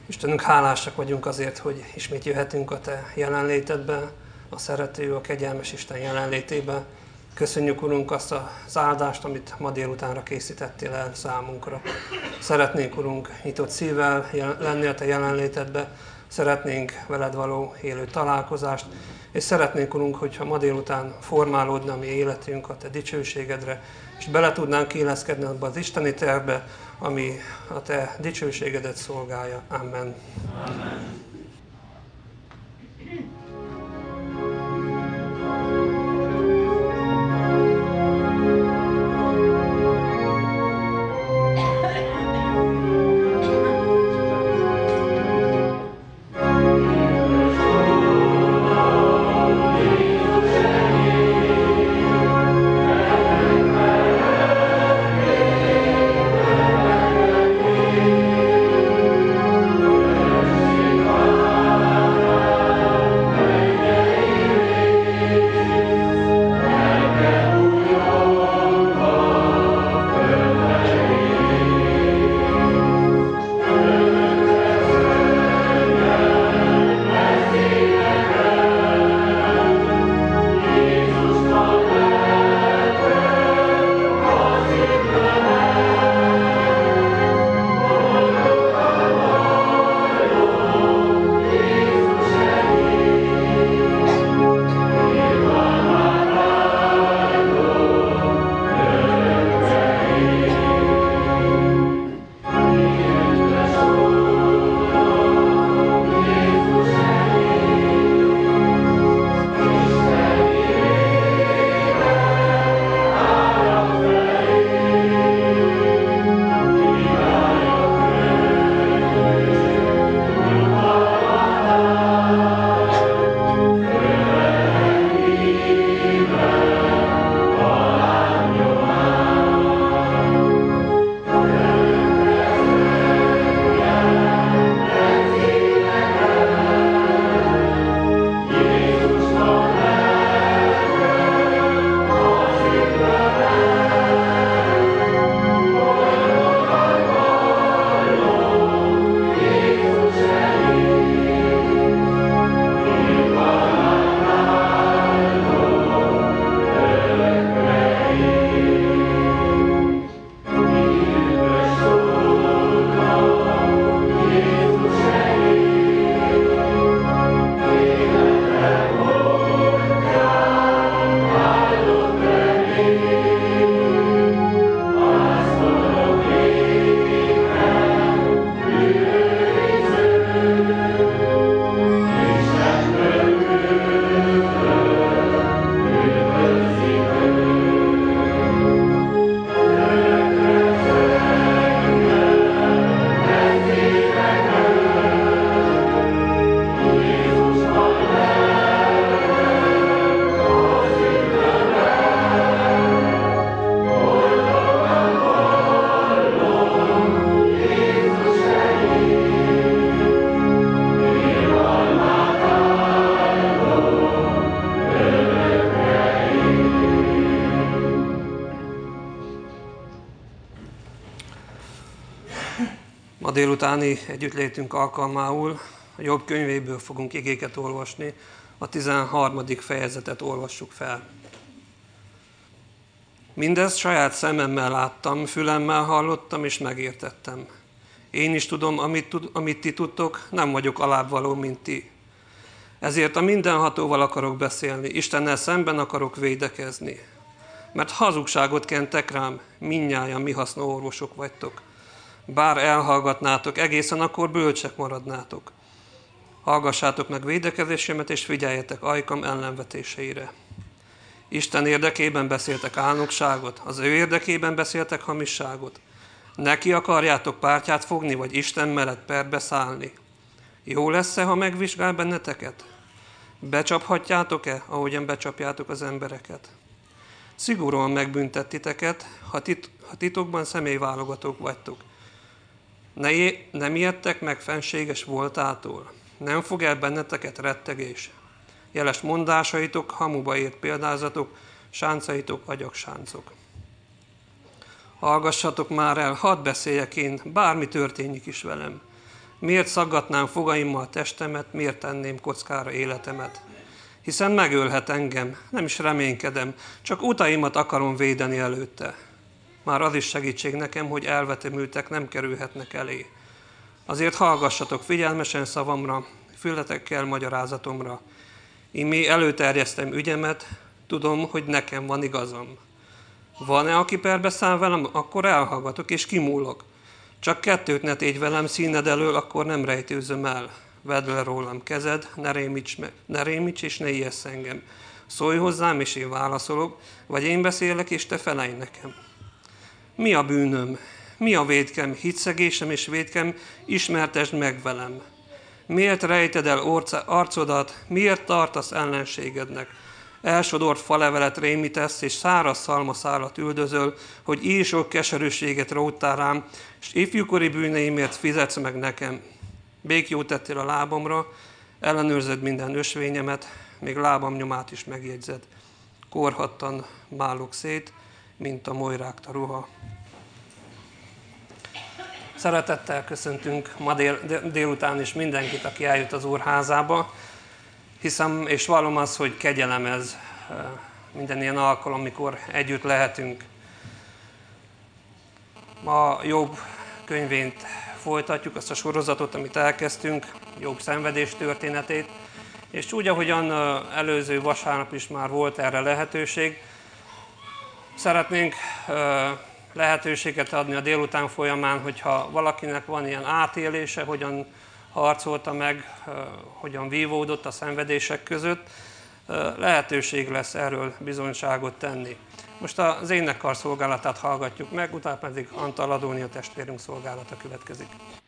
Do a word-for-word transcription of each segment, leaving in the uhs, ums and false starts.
Istenünk, hálásak vagyunk azért, hogy ismét jöhetünk a Te jelenlétedbe, a szerető, a kegyelmes Isten jelenlétébe. Köszönjük, Urunk, azt az áldást, amit ma délutánra készítettél el számunkra. Szeretnénk, Urunk, nyitott szívvel lenni a Te jelenlétedbe, szeretnénk veled való élő találkozást, és szeretnénk, Urunk, hogyha ma délután formálódna a mi életünk a Te dicsőségedre, és bele tudnánk illeszkedni abba az isteni tervbe, ami a Te dicsőségedet szolgálja. Amen. Amen. Ma délutáni együttlétünk alkalmául a Jobb könyvéből fogunk igéket olvasni, a tizenharmadik fejezetet olvassuk fel. Mindezt saját szememmel láttam, fülemmel hallottam és megértettem. Én is tudom, amit, tud, amit ti tudtok, nem vagyok alábbvaló, mint ti. Ezért a mindenhatóval akarok beszélni, Istennel szemben akarok védekezni. Mert hazugságot kentek rám, mindnyájan mi hasznó orvosok vagytok. Bár elhallgatnátok egészen, akkor bölcsek maradnátok. Hallgassátok meg védekezésemet, és figyeljetek ajkam ellenvetéseire. Isten érdekében beszéltek álnokságot, az ő érdekében beszéltek hamisságot. Neki akarjátok pártját fogni, vagy Isten mellett perbe szállni. Jó lesz-e, ha megvizsgál benneteket? Becsaphatjátok-e, ahogyan becsapjátok az embereket? Szigorúan megbüntet titeket, ha, tit- ha titokban személyválogatók vagytok. Ne, nem ijedtek meg fenséges voltától, nem fog el benneteket rettegés. Jeles mondásaitok, hamuba ért példázatok, sáncaitok, agyagsáncok. Hallgassatok már el, hadd beszéljek én, bármi történjük is velem. Miért szaggatnám fogaimmal testemet, miért tenném kockára életemet? Hiszen megölhet engem, nem is reménykedem, csak utaimat akarom védeni előtte. Már az is segítség nekem, hogy elvetemültek nem kerülhetnek elé. Azért hallgassatok figyelmesen szavamra, fületekkel magyarázatomra. Én mi előterjesztem ügyemet, tudom, hogy nekem van igazam. Van-e, aki perbe száll velem, akkor elhallgatok és kimúlok. Csak kettőt ne tégy velem színed elől, akkor nem rejtőzöm el. Vedd le rólam kezed, ne rémíts, ne rémíts és ne ijessz engem. Szólj hozzám, és én válaszolok, vagy én beszélek, és te felelj nekem. Mi a bűnöm? Mi a vétkem? Hitszegésem és vétkem, ismertesd meg velem. Miért rejted el orca, arcodat, miért tartasz ellenségednek? Elsodort falevelet rémítesz, és száraz szalmaszálat üldözöl, hogy ísok keserűséget róttál rám, és ifjúkori bűneimért fizetsz meg nekem. Békjót tettél a lábamra, ellenőrzed minden ösvényemet, még lábam nyomát is megjegyzed. Korhattan málok szét, mint a molyrágta ruha. Szeretettel köszöntünk ma dél, délután is mindenkit, aki eljött az Úr házába. Hiszem és vallom azt, hogy kegyelem ez minden ilyen alkalom, amikor együtt lehetünk. Ma Jobb könyvét folytatjuk, azt a sorozatot, amit elkezdtünk, Jobb szenvedés történetét, és úgy, ahogyan előző vasárnap is már volt erre lehetőség, szeretnénk lehetőséget adni a délután folyamán, hogyha valakinek van ilyen átélése, hogyan harcolta meg, hogyan vívódott a szenvedések között, lehetőség lesz erről bizonyságot tenni. Most az énekkar szolgálatát hallgatjuk meg, utána pedig Antal Adónia testvérünk szolgálata következik.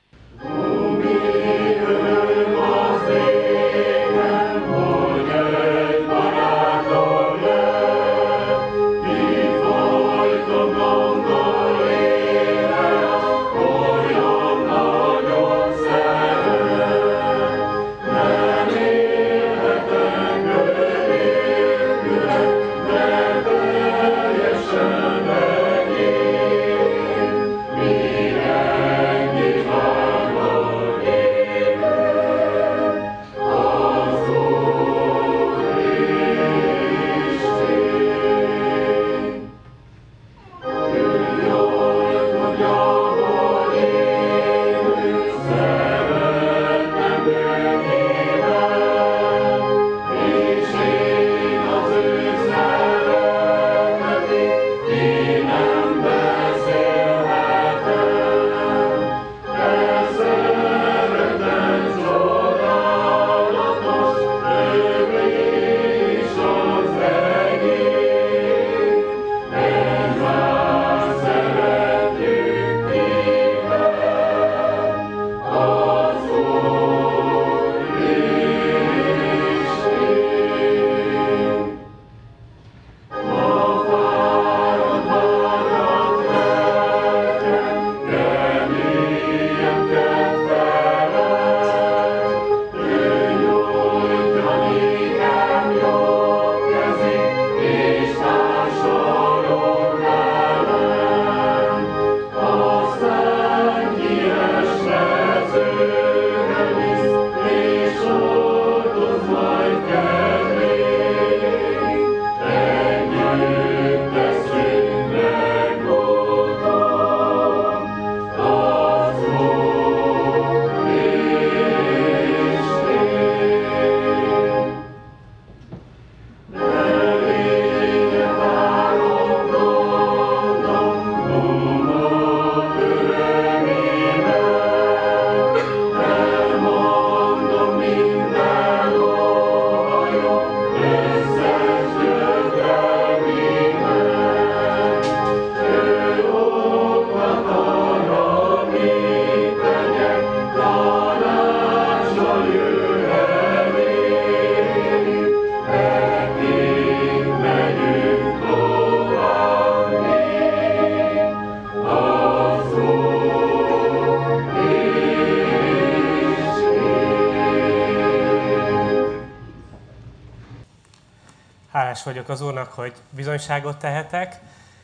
Hálás vagyok az Úrnak, hogy bizonyságot tehetek.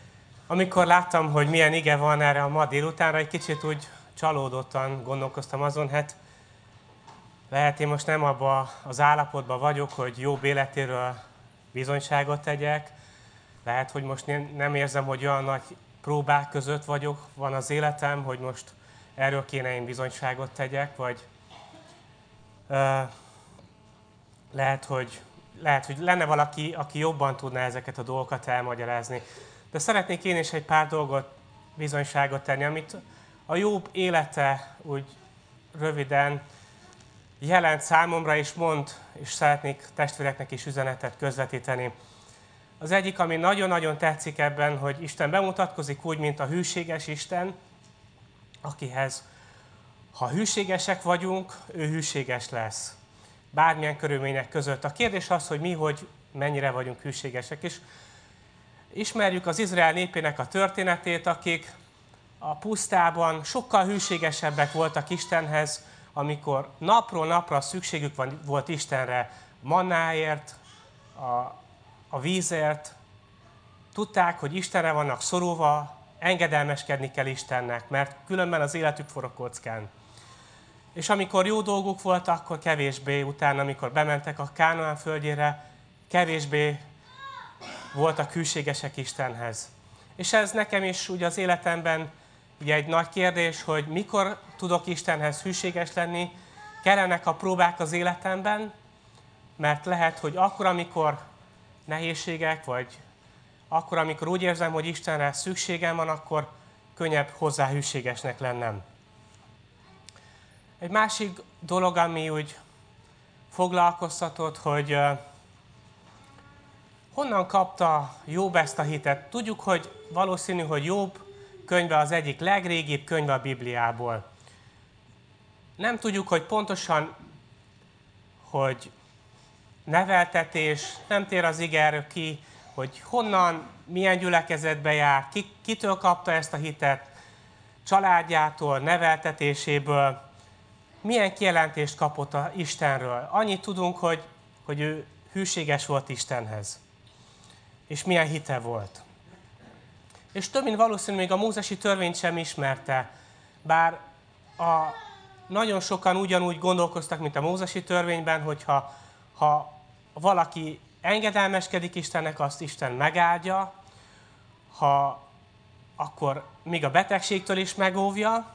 Amikor láttam, hogy milyen ige van erre a ma délutánra, egy kicsit úgy csalódottan gondolkoztam azon, hát Lehet, én most nem abban az állapotban vagyok, hogy jobb életéről bizonyságot tegyek. Lehet, hogy most nem érzem, hogy olyan nagy próbák között vagyok, van az életem, hogy most erről kéne én bizonyságot tegyek, vagy uh, lehet, hogy, lehet, hogy lenne valaki, aki jobban tudná ezeket a dolgokat elmagyarázni. De szeretnék én is egy pár dolgot bizonyságot tenni, amit a Jobb élete úgy röviden jelent számomra, és mond, és szeretnék testvéreknek is üzenetet közvetíteni. Az egyik, ami nagyon-nagyon tetszik ebben, hogy Isten bemutatkozik úgy, mint a hűséges Isten, akihez, ha hűségesek vagyunk, ő hűséges lesz. Bármilyen körülmények között. A kérdés az, hogy mi, hogy mennyire vagyunk hűségesek. És ismerjük az Izrael népének a történetét, akik a pusztában sokkal hűségesebbek voltak Istenhez, amikor napról napra szükségük van, volt Istenre, mannáért, a, a vízért. Tudták, hogy Istenre vannak szorulva, engedelmeskedni kell Istennek, mert különben az életük forog kockán. És amikor jó dolguk volt, akkor kevésbé, utána, amikor bementek a Kánaán földjére, kevésbé voltak hűségesek Istenhez. És ez nekem is ugye az életemben ugye egy nagy kérdés, hogy mikor tudok Istenhez hűséges lenni, kellenek a próbák az életemben, mert lehet, hogy akkor, amikor nehézségek, vagy akkor, amikor úgy érzem, hogy Istenre szükségem van, akkor könnyebb hozzá hűségesnek lennem. Egy másik dolog, ami úgy foglalkoztatott, hogy uh, honnan kapta Jobb ezt a hitet. Tudjuk, hogy valószínű, hogy Jobb könyve az egyik legrégibb könyve a Bibliából. Nem tudjuk, hogy pontosan, hogy neveltetés, nem tér az ige erről ki, hogy honnan, milyen gyülekezetbe jár, ki, kitől kapta ezt a hitet, családjától, neveltetéséből, milyen kijelentést kapott a Istenről. Annyit tudunk, hogy, hogy ő hűséges volt Istenhez, és milyen hite volt. És több mint valószínű, még a mózesi törvényt sem ismerte, bár a, nagyon sokan ugyanúgy gondolkoztak, mint a mózesi törvényben, hogyha ha valaki engedelmeskedik Istennek, azt Isten megáldja, ha akkor még a betegségtől is megóvja,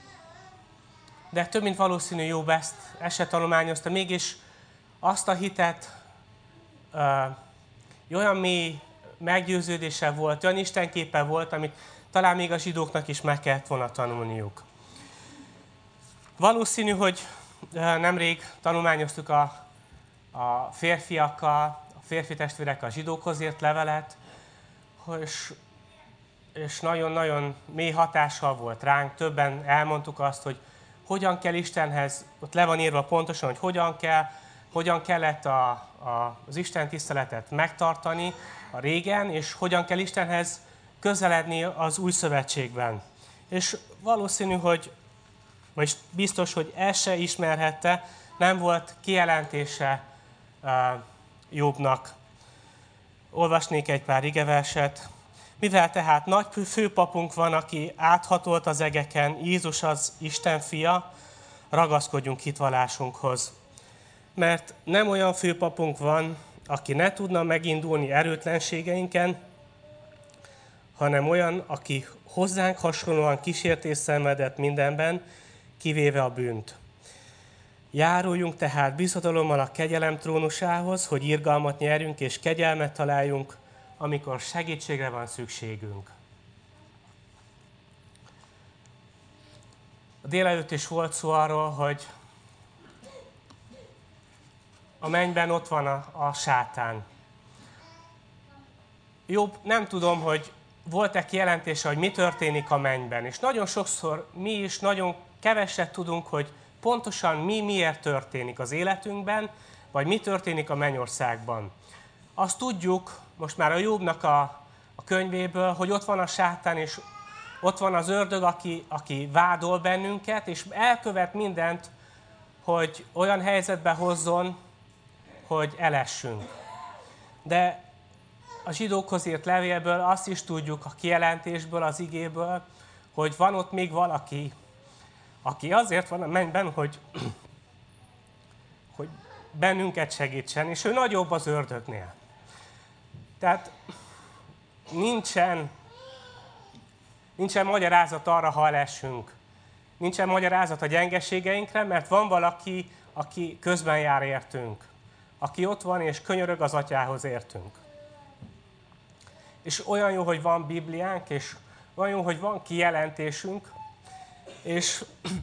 de több mint valószínű Jobb ezt, ezt se tanulmányozta, mégis azt a hitet ö, olyan mély meggyőződése volt, olyan istenképe volt, amit talán még a zsidóknak is meg kellett volna tanulniuk. Valószínű, hogy nemrég tanulmányoztuk a, a férfiakkal, a férfi testvérekkel a zsidókhoz írt levelet, és, és nagyon-nagyon mély hatással volt ránk. Többen elmondtuk azt, hogy hogyan kell Istenhez, ott le van írva pontosan, hogy hogyan kell, hogyan kellett a, a, az Isten tiszteletet megtartani a régen, és hogyan kell Istenhez közeledni az új szövetségben. És valószínű, hogy, vagy biztos, hogy ezt se ismerhette, nem volt kijelentése uh, Jobbnak. Olvasnék egy pár igeverset. Mivel tehát nagy főpapunk van, aki áthatolt az egeken, Jézus az Isten fia, ragaszkodjunk hitvallásunkhoz. Mert nem olyan főpapunk van, aki ne tudna megindulni erőtlenségeinken, hanem olyan, aki hozzánk hasonlóan kísértést szenvedett mindenben, kivéve a bűnt. Járuljunk tehát bizodalommal a kegyelem trónusához, hogy irgalmat nyerjünk és kegyelmet találjunk, amikor segítségre van szükségünk. A délelőtt is volt szó arról, hogy a mennyben ott van a, a sátán. Jobb, nem tudom, hogy volt-e kijelentése, hogy mi történik a mennyben. És nagyon sokszor mi is nagyon keveset tudunk, hogy pontosan mi miért történik az életünkben, vagy mi történik a mennyországban. Azt tudjuk, most már a Jobbnak a, a könyvéből, hogy ott van a sátán, és ott van az ördög, aki, aki vádol bennünket, és elkövet mindent, hogy olyan helyzetbe hozzon, hogy elessünk. De a zsidókhoz írt levélből azt is tudjuk, a kijelentésből, az igéből, hogy van ott még valaki, aki azért van a mennyben, hogy hogy bennünket segítsen, és ő nagyobb az ördögnél. Tehát nincsen, nincsen magyarázat arra, ha elesünk. Nincsen magyarázat a gyengeségeinkre, mert van valaki, aki közben jár értünk. Aki ott van és könyörög az Atyához értünk. És olyan jó, hogy van Bibliánk, és olyan jó, hogy van kijelentésünk, és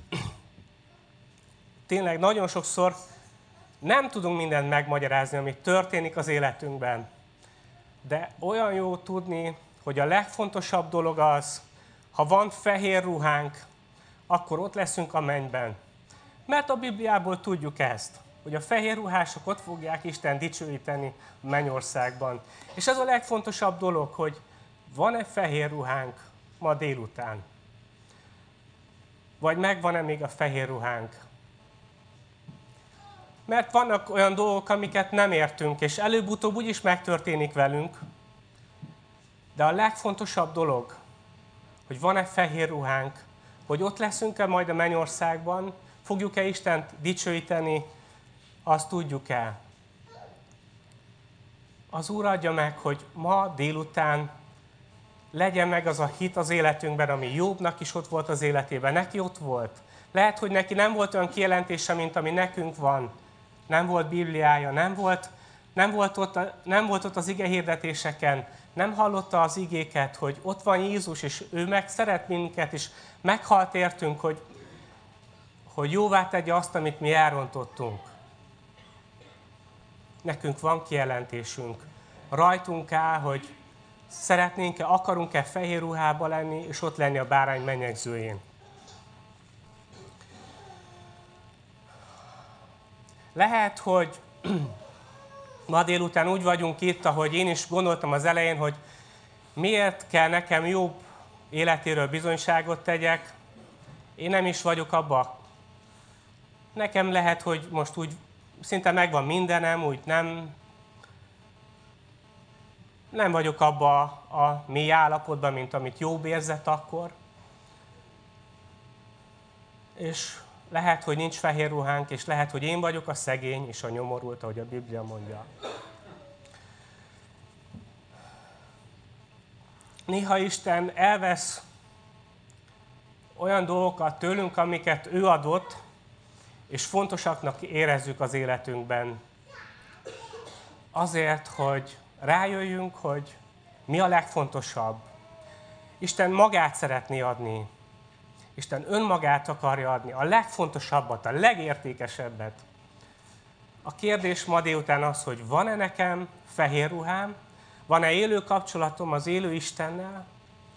tényleg nagyon sokszor nem tudunk mindent megmagyarázni, ami történik az életünkben. De olyan jó tudni, hogy a legfontosabb dolog az, ha van fehér ruhánk, akkor ott leszünk a mennyben. Mert a Bibliából tudjuk ezt, hogy a fehér ruhások ott fogják Isten dicsőíteni a mennyországban. És ez a legfontosabb dolog, hogy van-e fehér ruhánk ma délután? Vagy megvan-e még a fehér ruhánk? Mert vannak olyan dolgok, amiket nem értünk, és előbb-utóbb úgyis megtörténik velünk. De a legfontosabb dolog, hogy van-e fehér ruhánk, hogy ott leszünk-e majd a mennyországban, fogjuk-e Istent dicsőíteni, azt tudjuk-e. Az Úr adja meg, hogy ma délután legyen meg az a hit az életünkben, ami Jobbnak is ott volt az életében. Neki ott volt. Lehet, hogy neki nem volt olyan kijelentése, mint ami nekünk van. Nem volt Bibliája, nem volt, nem volt, ott, nem volt ott az ige hirdetéseken, nem hallotta az igéket, hogy ott van Jézus, és ő meg szeret minket, és meghalt értünk, hogy, hogy jóvá tegye azt, amit mi elrontottunk. Nekünk van kijelentésünk. Rajtunk áll, hogy szeretnénk-e, akarunk-e fehér ruhába lenni, és ott lenni a bárány menyegzőjén. Lehet, hogy ma délután úgy vagyunk itt, ahogy én is gondoltam az elején, hogy miért kell nekem Jobb életéről bizonyságot tegyek. Én nem is vagyok abba. Nekem lehet, hogy most úgy szinte megvan mindenem, úgy nem, nem vagyok abba a mély állapotban, mint amit Jobb érzett akkor. És lehet, hogy nincs fehér ruhánk, és lehet, hogy én vagyok a szegény és a nyomorult, ahogy a Biblia mondja. Néha Isten elvesz olyan dolgokat tőlünk, amiket ő adott, és fontosaknak érezzük az életünkben. Azért, hogy rájöjjünk, hogy mi a legfontosabb. Isten magát szeretné adni. Isten önmagát akarja adni, a legfontosabbat, a legértékesebbet. A kérdés ma délután az, hogy van-e nekem fehér ruhám, van-e élő kapcsolatom az élő Istennel,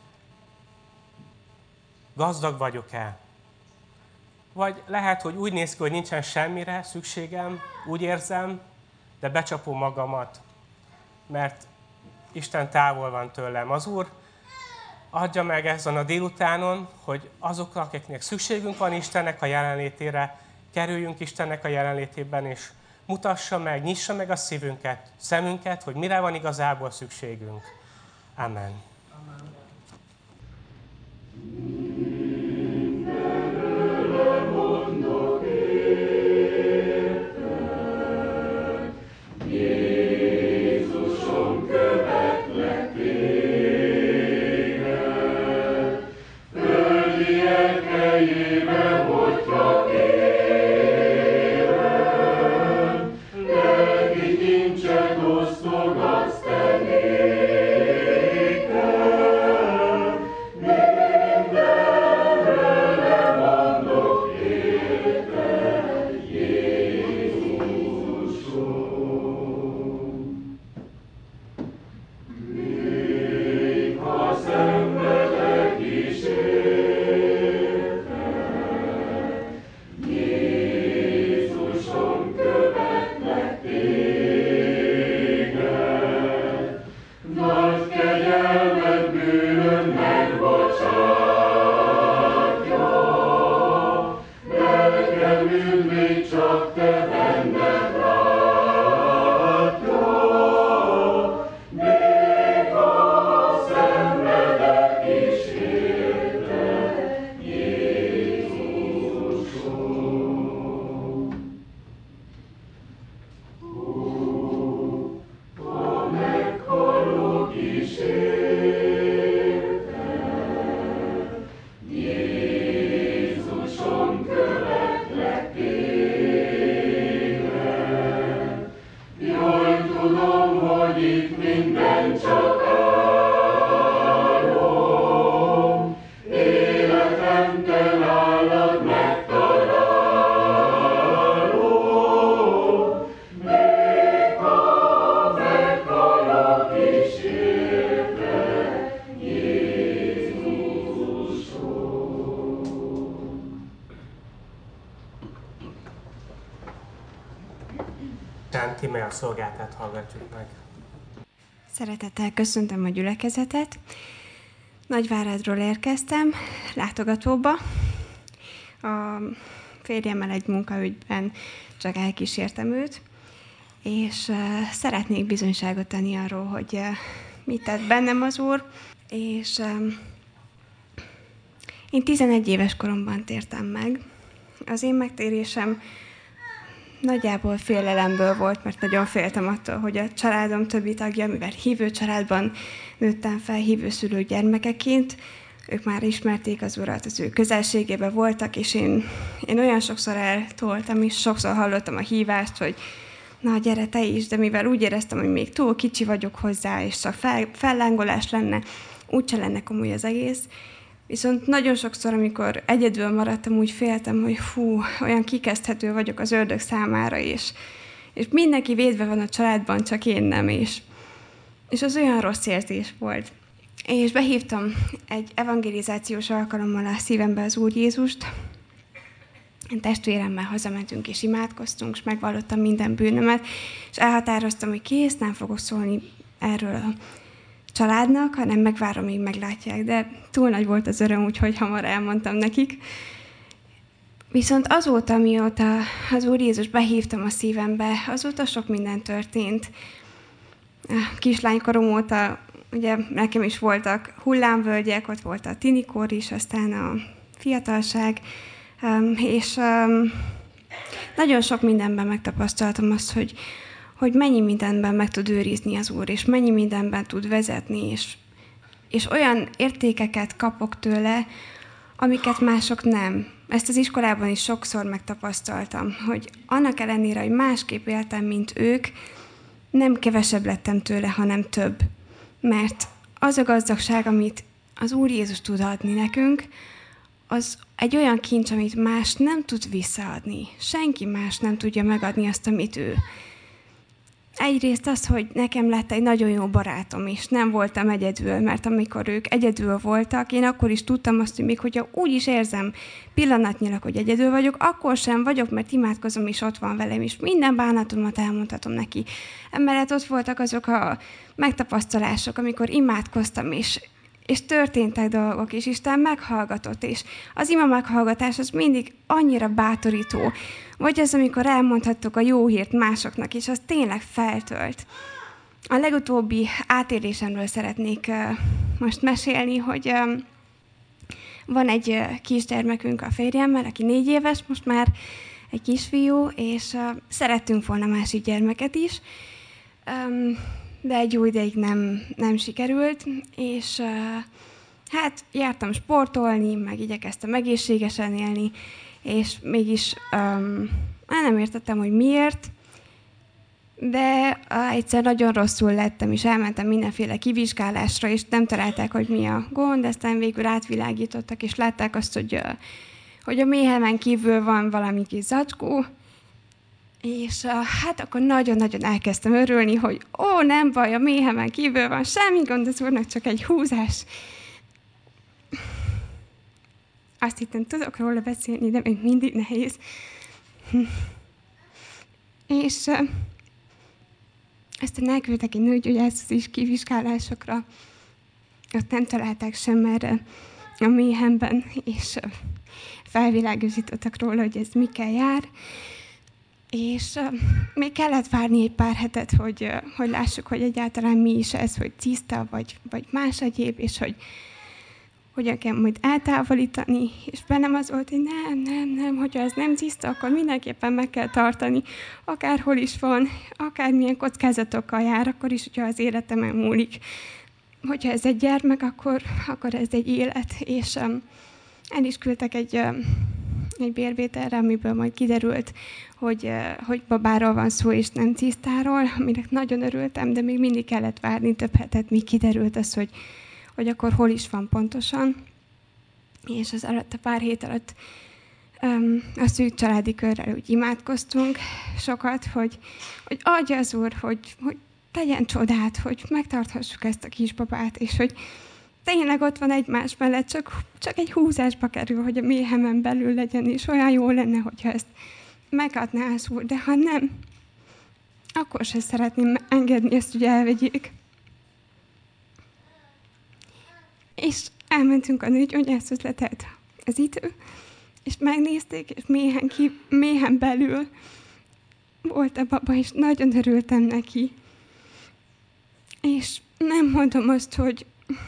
gazdag vagyok-e? Vagy lehet, hogy úgy néz ki, hogy nincsen semmire szükségem, úgy érzem, de becsapom magamat, mert Isten távol van tőlem. Az Úr adja meg ezen a délutánon, hogy azok, akiknek szükségünk van Istennek a jelenlétére, kerüljünk Istennek a jelenlétében, és mutassa meg, nyissa meg a szívünket, szemünket, hogy mire van igazából szükségünk. Amen. Amen. után Timea szolgáltát hallgatjuk meg. Szeretettel köszöntöm a gyülekezetet. Nagyvárádról érkeztem, látogatóba. A férjemmel egy munkaügyben csak elkísértem őt, és uh, szeretnék bizonyságot tenni arról, hogy uh, mit tett bennem az Úr, és um, én tizenegy éves koromban tértem meg. Az én megtérésem nagyjából félelemből volt, mert nagyon féltem attól, hogy a családom többi tagja, mivel hívő családban nőttem fel, hívő szülők gyermekeként, ők már ismerték az Urat, az ő közelségében voltak, és én, én olyan sokszor eltoltam, és sokszor hallottam a hívást, hogy na, gyere te is, de mivel úgy éreztem, hogy még túl kicsi vagyok hozzá, és csak fel, fellángolás lenne, úgyse lenne komoly az egész. Viszont nagyon sokszor, amikor egyedül maradtam, úgy féltem, hogy fú, olyan kikezdhető vagyok az ördög számára, és, és mindenki védve van a családban, csak én nem, és, és az olyan rossz érzés volt. És behívtam egy evangelizációs alkalommal a szívembe az Úr Jézust. Én testvéremmel hazamentünk és imádkoztunk, és megvallottam minden bűnömet, és elhatároztam, hogy kész, nem fogok szólni erről a családnak, hanem megvárom, míg meglátják, de túl nagy volt az öröm, úgyhogy hamar elmondtam nekik. Viszont azóta, mióta az Úr Jézus behívtam a szívembe, azóta sok minden történt. Kislánykorom óta, ugye nekem is voltak hullámvölgyek, ott volt a tinikor is, aztán a fiatalság, és nagyon sok mindenben megtapasztaltam azt, hogy hogy mennyi mindenben meg tud őrizni az Úr, és mennyi mindenben tud vezetni, és, és olyan értékeket kapok tőle, amiket mások nem. Ezt az iskolában is sokszor megtapasztaltam, hogy annak ellenére, hogy másképp éltem, mint ők, nem kevesebb lettem tőle, hanem több. Mert az a gazdagság, amit az Úr Jézus tud adni nekünk, az egy olyan kincs, amit más nem tud visszaadni. Senki más nem tudja megadni azt, amit ő. Egyrészt az, hogy nekem lett egy nagyon jó barátom, és nem voltam egyedül, mert amikor ők egyedül voltak, én akkor is tudtam azt, hogy még hogyha úgy is érzem pillanatnyilag, hogy egyedül vagyok, akkor sem vagyok, mert imádkozom, és ott van velem, és minden bánatomat elmondhatom neki. Emellett ott voltak azok a megtapasztalások, amikor imádkoztam, és, és történtek dolgok, és Isten meghallgatott, és az ima meghallgatás az mindig annyira bátorító, vagy az, amikor elmondhattok a jó hírt másoknak, és az tényleg feltölt. A legutóbbi átélésemről szeretnék uh, most mesélni, hogy um, van egy uh, kisgyermekünk a férjemmel, aki négy éves, most már egy kisfiú, és uh, szerettünk volna másik gyermeket is, um, de egy jó ideig nem, nem sikerült, és uh, hát jártam sportolni, meg igyekeztem egészségesen élni, és mégis um, nem értettem, hogy miért, de uh, egyszer nagyon rosszul lettem, és elmentem mindenféle kivizsgálásra, és nem találták, hogy mi a gond, aztán végül átvilágítottak, és látták azt, hogy, uh, hogy a méhemen kívül van valami kis zacskó, és uh, hát akkor nagyon-nagyon elkezdtem örülni, hogy ó, nem baj, a méhemen kívül van, semmi gond, az Úrnak csak egy húzás. Azt hittem, tudok róla beszélni, de még mindig nehéz. És uh, aztán elküldtek egy nőgyógyászhoz is kivizsgálásokra. Ott nem találták sem erre a méhemben, és uh, felvilágosítottak róla, hogy ez mikkel jár. És uh, még kellett várni egy pár hetet, hogy, uh, hogy lássuk, hogy egyáltalán mi is ez, hogy ciszta, vagy, vagy más egyéb, és hogy hogyan kell majd eltávolítani, és bennem az volt, hogy nem, nem, nem, hogyha ez nem tiszta, akkor mindenképpen meg kell tartani, akárhol is van, akármilyen kockázatokkal jár, akkor is, hogyha az életemen múlik. Hogyha ez egy gyermek, akkor, akkor ez egy élet, és um, el is küldtek egy, um, egy bérvételre, amiből majd kiderült, hogy, uh, hogy babáról van szó, és nem cisztáról, aminek nagyon örültem, de még mindig kellett várni több hetet, míg kiderült az, hogy hogy akkor hol is van pontosan. És az alatt a pár hét alatt um, a szűk családi körrel úgy imádkoztunk sokat, hogy, hogy adja az Úr, hogy, hogy tegyen csodát, hogy megtarthassuk ezt a kisbabát, és hogy tényleg ott van egymás mellett, csak, csak egy húzásba kerül, hogy a méhemen belül legyen, és olyan jó lenne, hogyha ezt megadná az Úr, de ha nem, akkor sem szeretném engedni ezt, hogy elvegyék. És elmentünk a nőgyógyászhoz, letelt az idő, és megnézték, és méhen, ki, méhen belül volt a baba, és nagyon örültem neki. És nem mondom azt, hogy,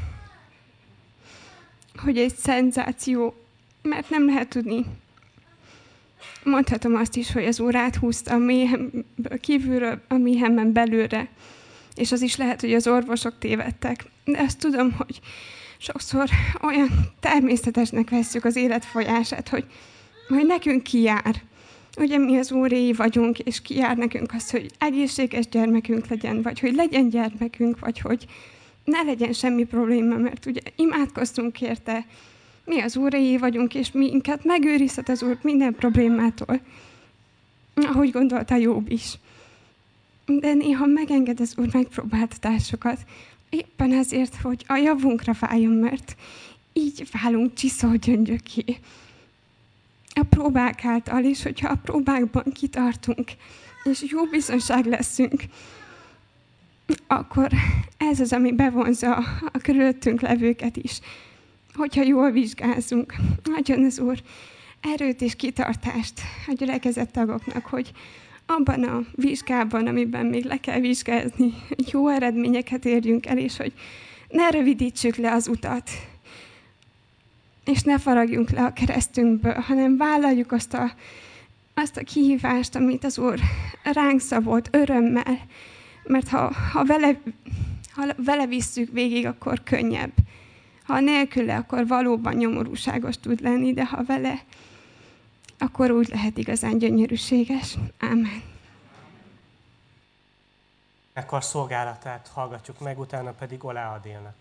hogy egy szenzáció, mert nem lehet tudni. Mondhatom azt is, hogy az Úr áthúzta a méhemből kívülről, a méhemben belülre. És az is lehet, hogy az orvosok tévedtek. De azt tudom, hogy sokszor olyan természetesnek vesszük az élet folyását, hogy, hogy nekünk ki jár. Ugye mi az Úréi vagyunk, és ki jár nekünk az, hogy egészséges gyermekünk legyen, vagy hogy legyen gyermekünk, vagy hogy ne legyen semmi probléma, mert ugye imádkoztunk érte, mi az Úréi vagyunk, és minket megőrizhet az Úr minden problémától, ahogy gondolta Jobb is. De néha megenged az Úr megpróbáltatásokat, éppen ezért, hogy a javunkra váljon, mert így válunk csiszolgyöngyöké. A próbák által, és hogyha a próbákban kitartunk, és jó bizonság leszünk, akkor ez az, ami bevonza a körülöttünk levőket is. Hogyha jól vizsgázunk, adjon az Úr erőt és kitartást a gyülekezet tagoknak, hogy abban a vizsgában, amiben még le kell vizsgázni, jó eredményeket érjünk el, és hogy ne rövidítsük le az utat, és ne faragjunk le a keresztünkből, hanem vállaljuk azt a, azt a kihívást, amit az Úr ránk szabott örömmel, mert ha, ha, vele, ha vele visszük végig, akkor könnyebb. Ha nélküle, akkor valóban nyomorúságos tud lenni, de ha vele, akkor úgy lehet igazán gyönyörűséges. Ámen. Ekkor szolgálatát hallgatjuk meg, utána pedig Olá Adélnak.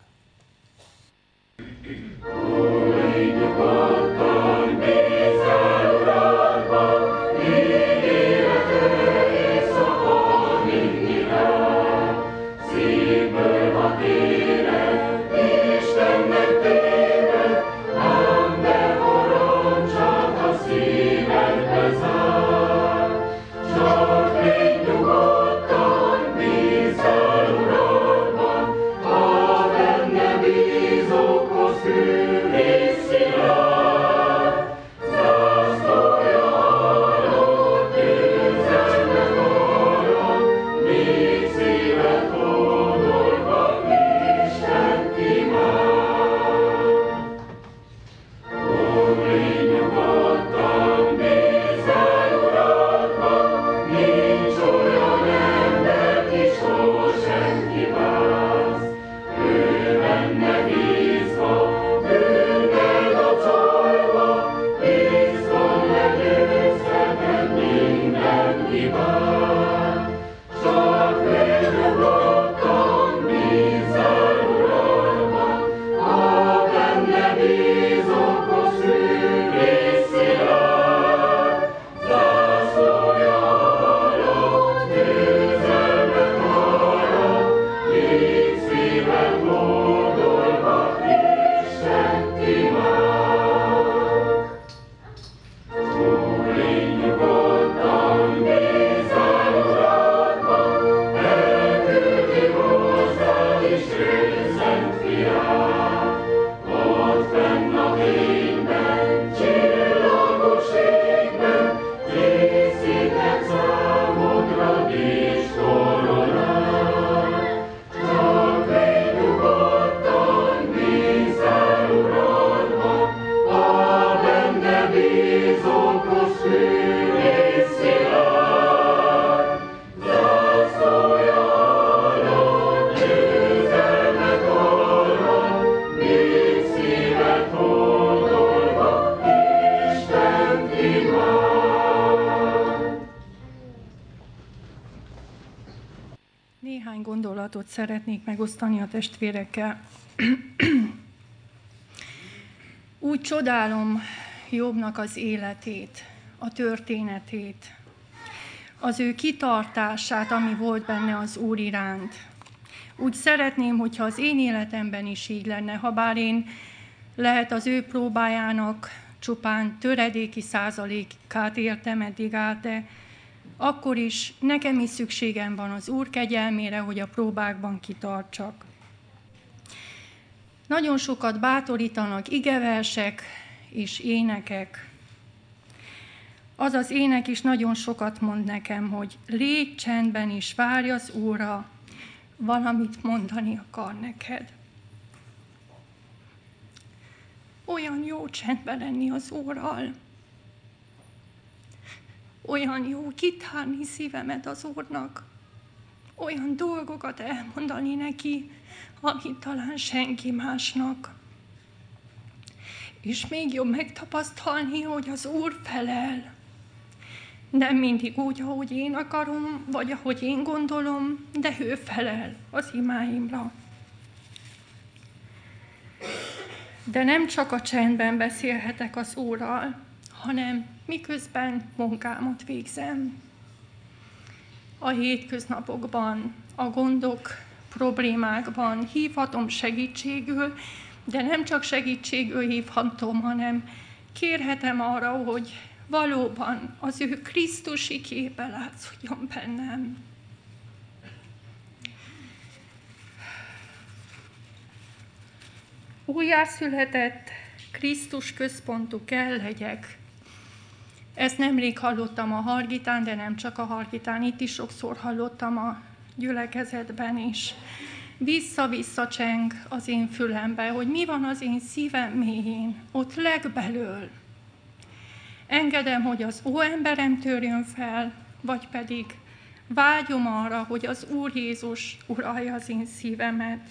Néhány gondolatot szeretnék megosztani a testvérekkel. Úgy csodálom Jobbnak az életét, a történetét, az ő kitartását, ami volt benne az Úr iránt. Úgy szeretném, hogyha az én életemben is így lenne, ha bár én lehet az ő próbájának csupán töredéki százalékát értem eddig át, de akkor is nekem is szükségem van az Úr kegyelmére, hogy a próbákban kitartsak. Nagyon sokat bátorítanak igeversek és énekek. Az az ének is nagyon sokat mond nekem, hogy légy csendben és várj az Úrra, valamit mondani akar neked. Olyan jó csendben lenni az Úrral. Olyan jó kitárni szívemet az Úrnak. Olyan dolgokat elmondani neki, amit talán senki másnak. És még jobb megtapasztalni, hogy az Úr felel. Nem mindig úgy, ahogy én akarom, vagy ahogy én gondolom, de ő felel az imáimra. De nem csak a csendben beszélhetek az Úrral, hanem miközben munkámat végzem. A hétköznapokban, a gondok, problémákban hívhatom segítségül, de nem csak segítségül hívhatom, hanem kérhetem arra, hogy valóban az ő krisztusi képe látszódjon bennem. Újjászületett, Krisztus központú kell legyek. Ezt nemrég hallottam a Hargitán, de nem csak a Hargitán, itt is sokszor hallottam a gyülekezetben is. Vissza-vissza cseng az én fülembe, hogy mi van az én szívem mélyén, ott legbelül. Engedem, hogy az óemberem törjön fel, vagy pedig vágyom arra, hogy az Úr Jézus uralja az én szívemet.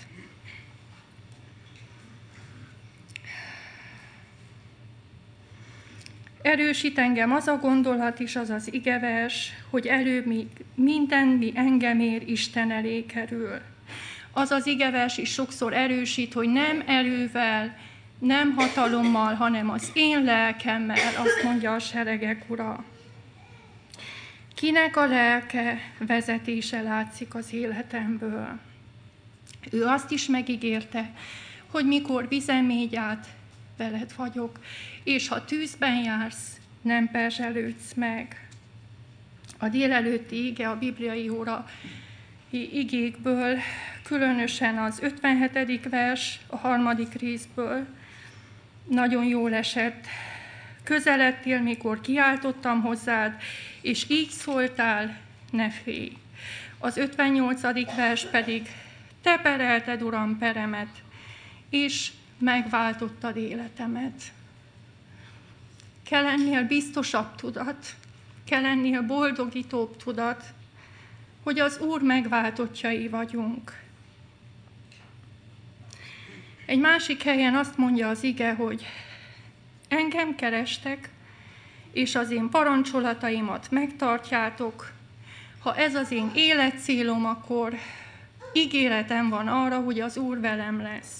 Erősít engem az a gondolat is, az az igevers, hogy előbb minden, mi engem ér, Isten elé kerül. Az az igevers is sokszor erősít, hogy nem erővel, nem hatalommal, hanem az én lelkemmel, azt mondja a seregek Ura. Kinek a lelke vezetése látszik az életemből? Ő azt is megígérte, hogy mikor vizen megy át, veled vagyok, és ha tűzben jársz, nem perzselődsz meg. A délelőtti ige a bibliai óra igékből, különösen az ötvenhetedik vers, a harmadik részből nagyon jól esett. Közeledtél, mikor kiáltottam hozzád, és így szóltál, ne félj. Az ötvennyolcadik vers pedig, te perelted, Uram, peremet, és megváltottad életemet. Kell ennél biztosabb tudat, kell ennél boldogítóbb tudat, hogy az Úr megváltottjai vagyunk. Egy másik helyen azt mondja az ige, hogy engem kerestek, és az én parancsolataimat megtartjátok. Ha ez az én életcélom, akkor ígéretem van arra, hogy az Úr velem lesz.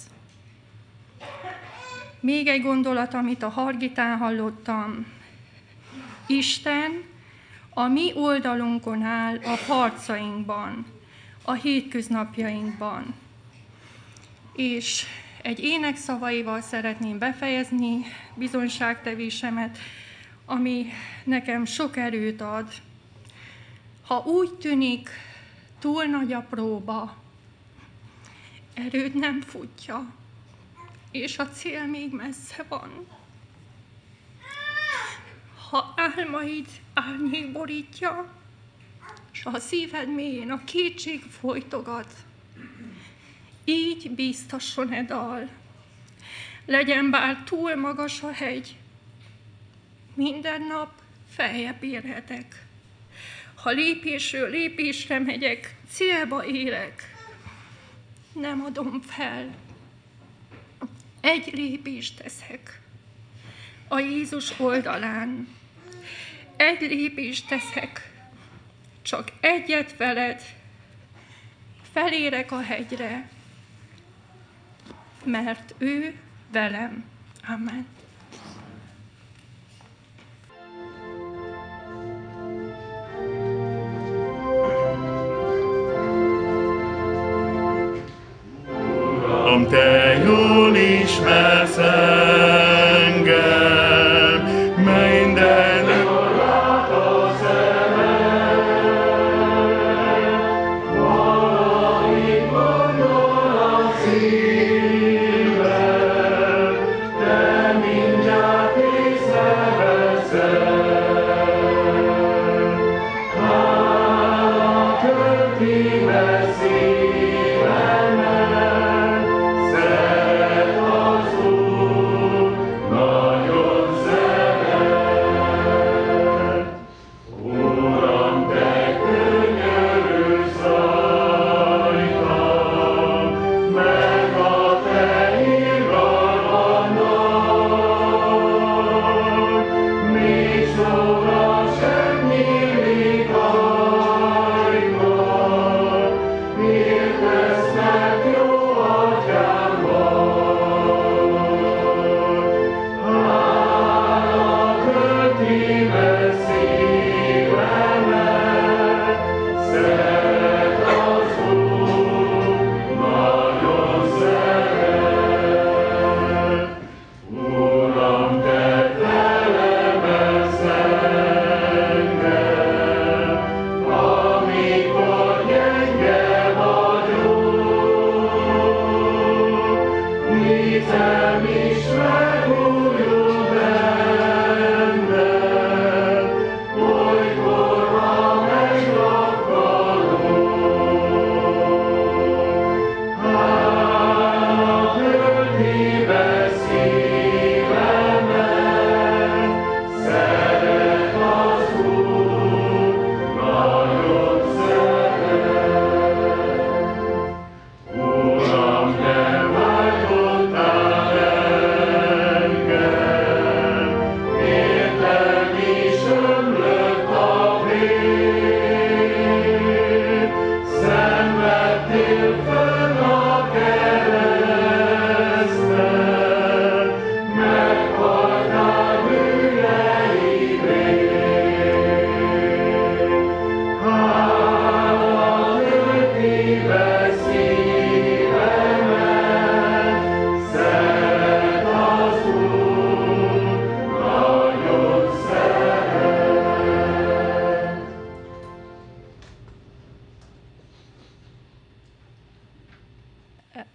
Még egy gondolat, amit a Hargitán hallottam. Isten a mi oldalunkon áll a harcainkban, a hétköznapjainkban. És egy ének szavaival szeretném befejezni bizonyságtevésemet, ami nekem sok erőt ad. Ha úgy tűnik, túl nagy a próba, erőd nem futja, és a cél még messze van. Ha álmaid árnyék borítja, és a szíved mélyén a kétség folytogat, így bíztasson e dal. Legyen bár túl magas a hegy, minden nap feljebb érhetek. Ha lépésről lépésre megyek, célba érek, nem adom fel. Egy lépést teszek a Jézus oldalán. Egy lépést teszek, csak egyet veled, felérek a hegyre, mert ő velem. Amen. Uram, te jól ismersz engem, minden órát a szemem.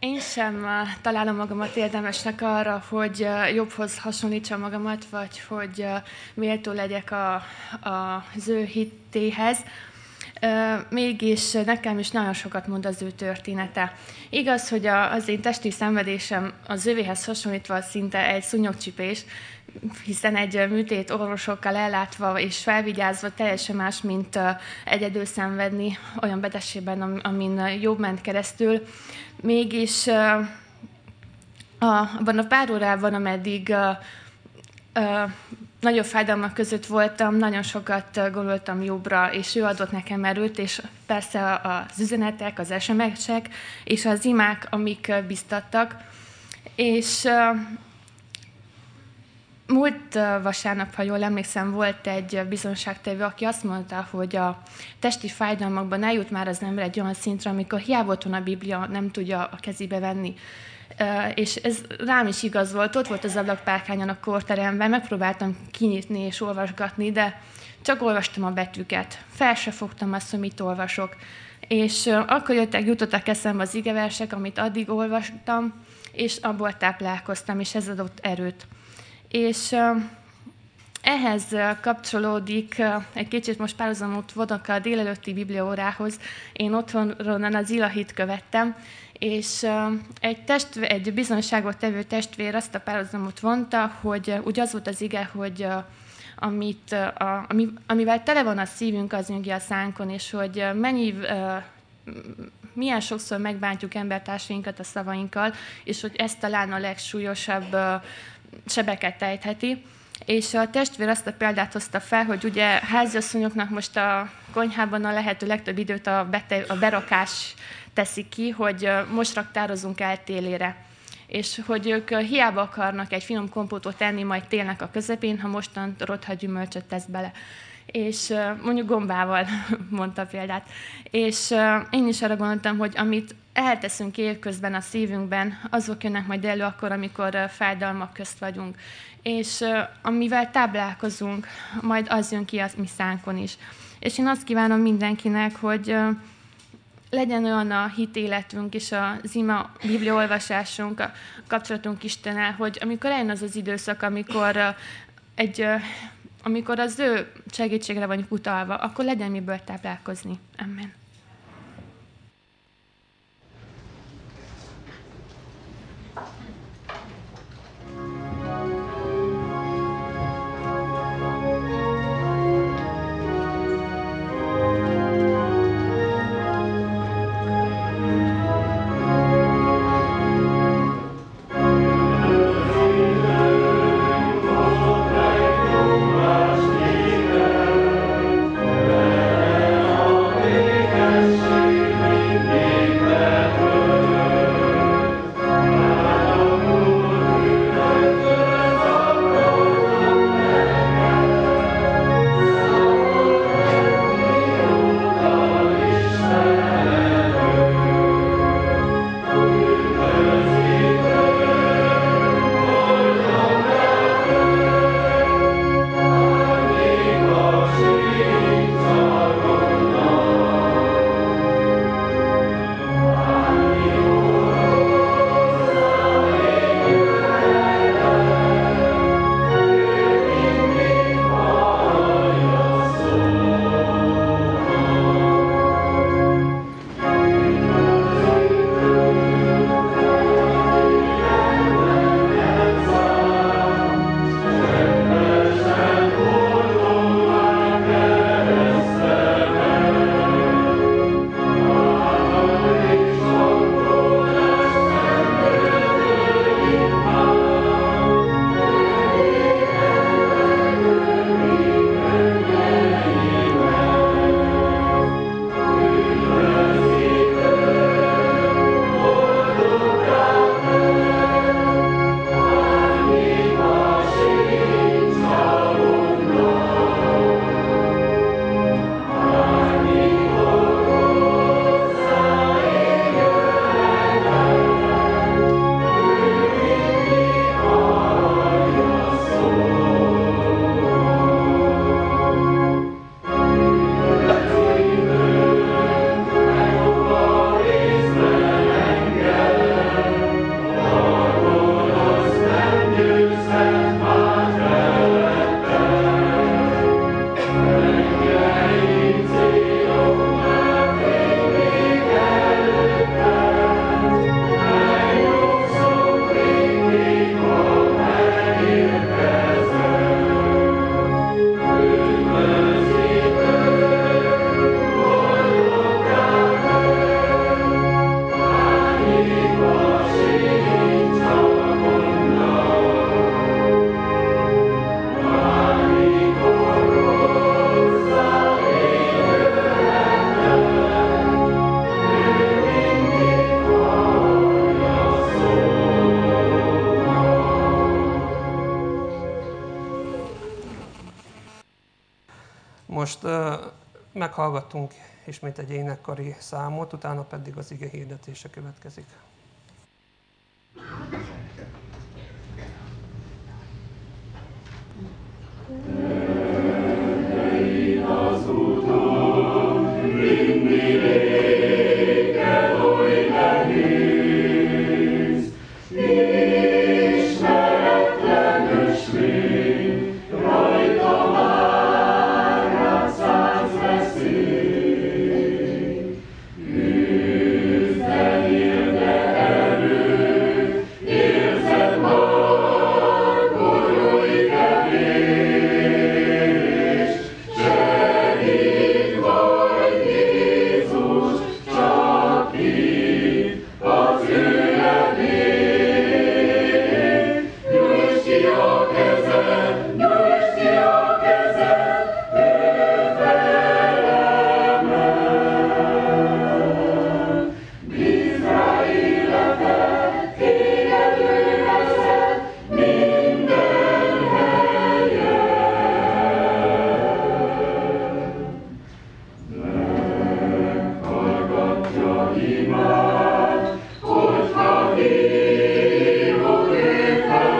Én sem uh, találom magamat érdemesnek arra, hogy uh, jobbhoz hasonlítsam magamat, vagy hogy uh, méltó legyek a, a, az ő hittéhez. Uh, mégis nekem is nagyon sokat mond az ő története. Igaz, hogy a, az én testi szenvedésem az övéhez hasonlítva szinte egy szúnyogcsipés, hiszen egy műtét orvosokkal ellátva és felvigyázva teljesen más, mint uh, egyedül szenvedni olyan betegségben, amin uh, jobb ment keresztül. Mégis uh, a, abban a pár órában, ameddig uh, uh, nagyobb fájdalmak között voltam, nagyon sokat uh, gondoltam Jobbra, és ő adott nekem erőt, és persze az üzenetek, az es em es-ek és az imák, amik uh, biztattak. És uh, múlt uh, vasárnap, ha jól emlékszem, volt egy uh, bizonságtevő, aki azt mondta, hogy a testi fájdalmakban eljut már az ember egy olyan szintre, amikor hiába ott van a Biblia, nem tudja a kezébe venni. Uh, és ez rám is igaz volt, ott volt az ablakpárkányon a kórteremben, megpróbáltam kinyitni és olvasgatni, de csak olvastam a betűket. Fel se fogtam azt, hogy mit olvasok. És uh, akkor jöttek, jutottak eszembe az igeversek, amit addig olvastam, és abból táplálkoztam, és ez adott erőt. És uh, ehhez uh, kapcsolódik, uh, egy kicsit most párhuzamot vonok a délelőtti bibliaórához. Én otthonról az Ilahit követtem, és uh, egy, testvér, egy bizonyságot tevő testvér azt a párhuzamot vonta, hogy uh, ugye az volt az ige, hogy uh, amit, uh, ami, amivel tele van a szívünk, az jön ki a szánkon, és hogy uh, mennyi... Uh, milyen sokszor megbántjuk embertársainkat a szavainkkal, és hogy ez talán a legsúlyosabb uh, sebeket ejtheti. És a testvér azt a példát hozta fel, hogy ugye háziasszonyoknak most a konyhában a lehető legtöbb időt a, bete, a berakás teszi ki, hogy most raktározunk el télére. És hogy ők hiába akarnak egy finom kompótot tenni majd télnek a közepén, ha mostan rotha gyümölcsöt tesz bele. És mondjuk gombával mondta példát. És én is arra gondoltam, hogy amit elteszünk évközben a szívünkben, azok jönnek majd elő akkor, amikor fájdalmak közt vagyunk. És amivel táplálkozunk, majd az jön ki a mi szánkon is. És én azt kívánom mindenkinek, hogy legyen olyan a hitéletünk és az ima bibliaolvasásunk, a kapcsolatunk Istennel, hogy amikor eljön az az időszak, amikor, egy, amikor az ő segítségre vagyunk utalva, akkor legyen miből táplálkozni. Amen. Amen. Meghallgattunk ismét egy énekkari számot, utána pedig az ige hirdetése következik. Az utam vinni néked oly nehéz, ismeretlen ösvény, rajta már rád száz veszély. Küzden érde erőt, érzed már bolyolj kevés, segít vagy Jézus, csak itt az ő nevén. Nyújtsd ki a kezed, nyújtsd ki a kezed, ő felemel. Bízd rá életed, téged ő vezet minden helyen. Meghallgatja imád, hogyha hívod ő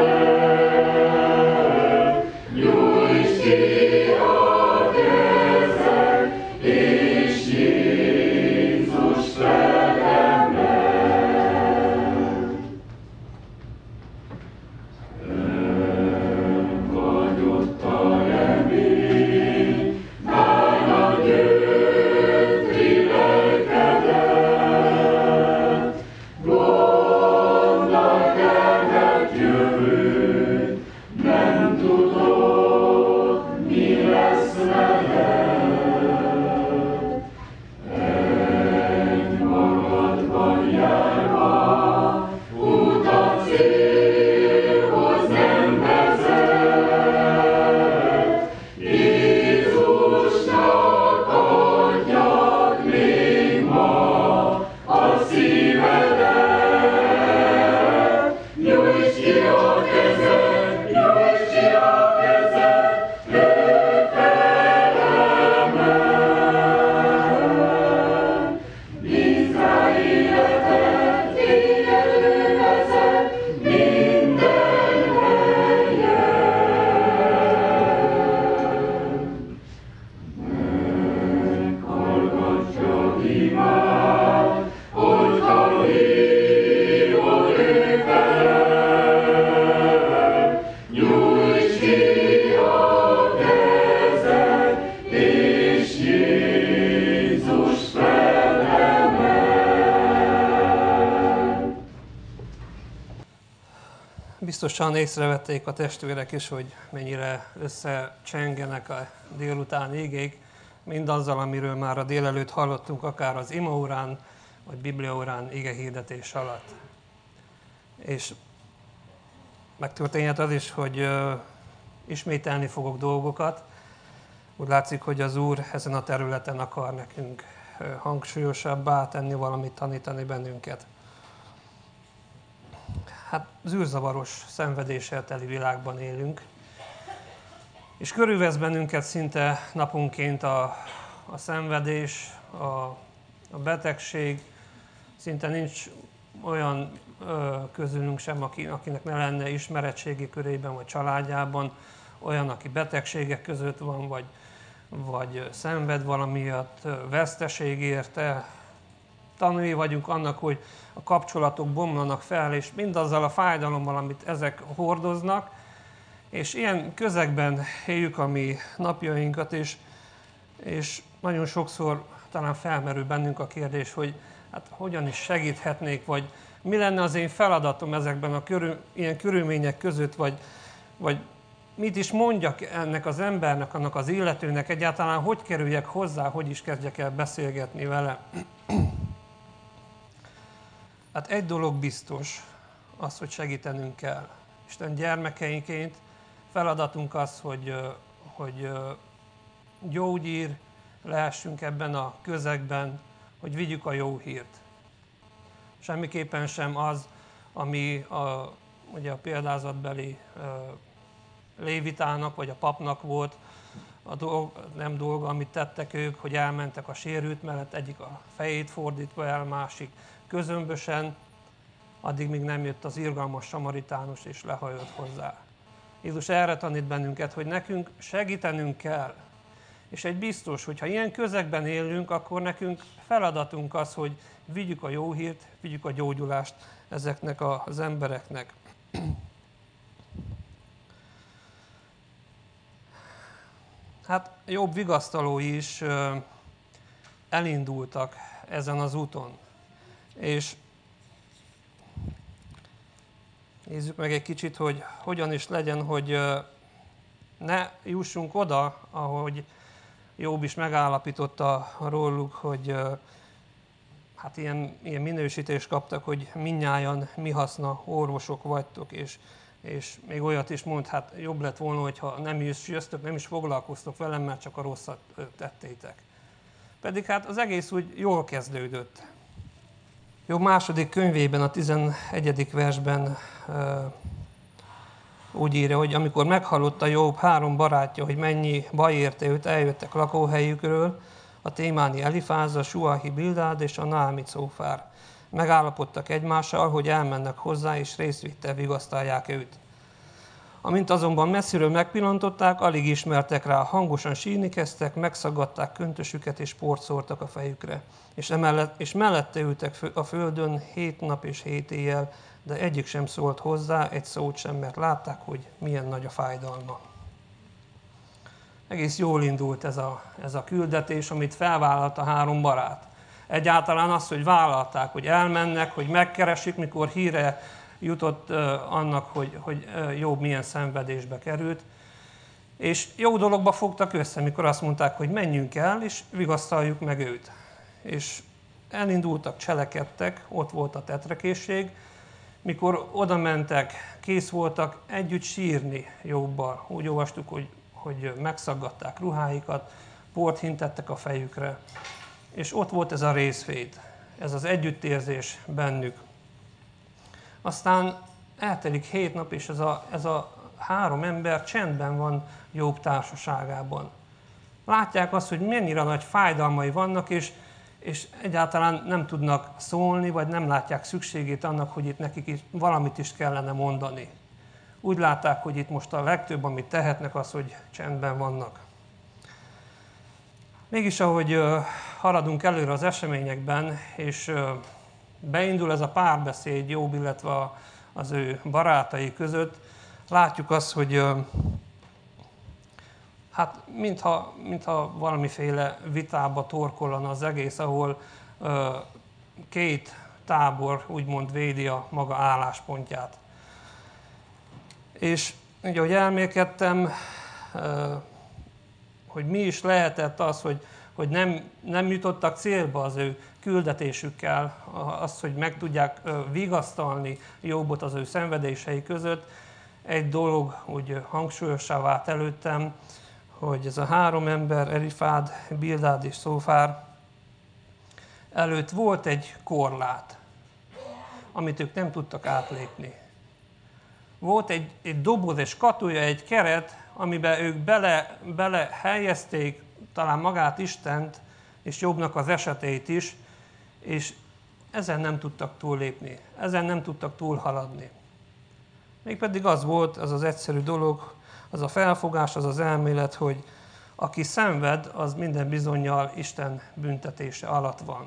feled. Nyújtsd ki a kezed, és Jézus felemel. Elhagyott a remény, bánat gyötri lelkedet. Gonddal terhelt jövőt, nem tudod, mi lesz veled. Egy magadban járva, út a célhoz nem vezet. Jézusnak adjak még ma a szívedet. Nyújtsd ki a kezed, nyújtsd ki a kezed, ő felemel. Bízd rá életed, téged ő vezet minden helyen. Meghallgatja imád, hogyha hívod ő feled. Nyújtsd ki a kezed, és Jézus felemel. Biztosan észrevették a testvérek is, hogy mennyire összecsengenek a délután igék, mindazzal, amiről már a délelőtt hallottunk, akár az imaórán, vagy bibliaórán igehirdetés alatt. És megtörténhet az is, hogy ö, ismételni fogok dolgokat. Úgy látszik, hogy az Úr ezen a területen akar nekünk ö, hangsúlyosabbá tenni valamit, tanítani bennünket. Hát zűrzavaros szenvedéssel teli világban élünk, és körülvesz bennünket szinte naponként a, a szenvedés, a, a betegség, szinte nincs olyan ö, közülünk sem, aki, akinek ne lenne ismeretségi körében vagy családjában olyan, aki betegségek között van, vagy, vagy szenved valamiatt, veszteség érte. Tanúi vagyunk annak, hogy a kapcsolatok bomlanak fel, és mindazzal a fájdalommal, amit ezek hordoznak, és ilyen közegben éljük a mi napjainkat, és, és nagyon sokszor talán felmerül bennünk a kérdés, hogy hát hogyan is segíthetnék, vagy mi lenne az én feladatom ezekben a körül, ilyen körülmények között, vagy, vagy mit is mondjak ennek az embernek, annak az illetőnek, egyáltalán hogy kerüljek hozzá, hogy is kezdjek el beszélgetni vele. Hát egy dolog biztos, az, hogy segítenünk kell. Isten gyermekeinként feladatunk az, hogy, hogy gyógyír lehessünk ebben a közegben, hogy vigyük a jó hírt. Semmiképpen sem az, ami a, ugye a példázatbeli Lévitának vagy a papnak volt, a dolg, nem dolga, amit tettek ők, hogy elmentek a sérült mellett, egyik a fejét fordítva el, másik közömbösen, addig még nem jött az irgalmas samaritánus és lehajolt hozzá. Jézus erre tanít bennünket, hogy nekünk segítenünk kell. És egy biztos, hogy ha ilyen közegben élünk, akkor nekünk feladatunk az, hogy vigyük a jó hírt, vigyük a gyógyulást ezeknek az embereknek. Hát jobb vigasztalói is elindultak ezen az úton. És nézzük meg egy kicsit, hogy hogyan is legyen, hogy ne jussunk oda, ahogy Jobb is megállapította róluk, hogy hát ilyen, ilyen minősítést kaptak, hogy mindnyájan mi haszna orvosok vagytok, és, és még olyat is mond, hát jobb lett volna, hogyha nem is jöttök, nem is foglalkoztok velem, mert csak a rosszat tettétek. Pedig hát az egész úgy jól kezdődött. Jobb második könyvében, a tizenegyedik versben úgy írja, hogy amikor meghallotta Jobb három barátja, hogy mennyi baj érte őt, eljöttek lakóhelyükről, a témáni Elifáz, a Suahi Bildád és a Naámi Cófár. Megállapodtak egymással, hogy elmennek hozzá, és részvéttel vigasztalják őt. Amint azonban messziről megpillantották, alig ismertek rá, hangosan sírni kezdtek, megszaggatták köntösüket, és port szórtak a fejükre. És, emellett, és mellette ültek a földön hét nap és hét éjjel, de egyik sem szólt hozzá, egy szót sem, mert látták, hogy milyen nagy a fájdalma. Egész jól indult ez a, ez a küldetés, amit felvállalt a három barát. Egyáltalán az, hogy vállalták, hogy elmennek, hogy megkeresik, mikor híre jutott uh, annak, hogy, hogy uh, Jobb milyen szenvedésbe került. És jó dologba fogtak össze, mikor azt mondták, hogy menjünk el, és vigasztaljuk meg őt. És elindultak, cselekedtek, ott volt a tetrekészség. Mikor oda mentek, kész voltak együtt sírni Jobbal. Úgy olvastuk, hogy, hogy megszaggatták ruháikat, port hintettek a fejükre. És ott volt ez a részvét, ez az együttérzés bennük. Aztán eltelik hét nap, és ez a, ez a három ember csendben van Jobb társaságában. Látják azt, hogy mennyire nagy fájdalmai vannak, és, és egyáltalán nem tudnak szólni, vagy nem látják szükségét annak, hogy itt nekik is valamit is kellene mondani. Úgy látták, hogy itt most a legtöbb, amit tehetnek, az, hogy csendben vannak. Mégis, ahogy haladunk előre az eseményekben, és beindul ez a párbeszéd Jobb, illetve az ő barátai között, látjuk azt, hogy hát mintha, mintha valamiféle vitába torkollana az egész, ahol két tábor úgymond védi a maga álláspontját. És ugye, ahogy elmélkedtem, hogy mi is lehetett az, hogy, hogy nem, nem jutottak célba az ő küldetésükkel, az, hogy meg tudják vigasztalni Jobbot az ő szenvedései között. Egy dolog úgy hangsúlyossá vált előttem, hogy ez a három ember, Elifád, Bildád és Szófár előtt volt egy korlát, amit ők nem tudtak átlépni. Volt egy, egy doboz, egy skatulya, egy keret, amiben ők bele, bele helyezték talán magát Istent, és Jobbnak az esetét is, és ezen nem tudtak túllépni, ezen nem tudtak túlhaladni. Mégpedig az volt, az az egyszerű dolog, az a felfogás, az az elmélet, hogy aki szenved, az minden bizonnyal Isten büntetése alatt van.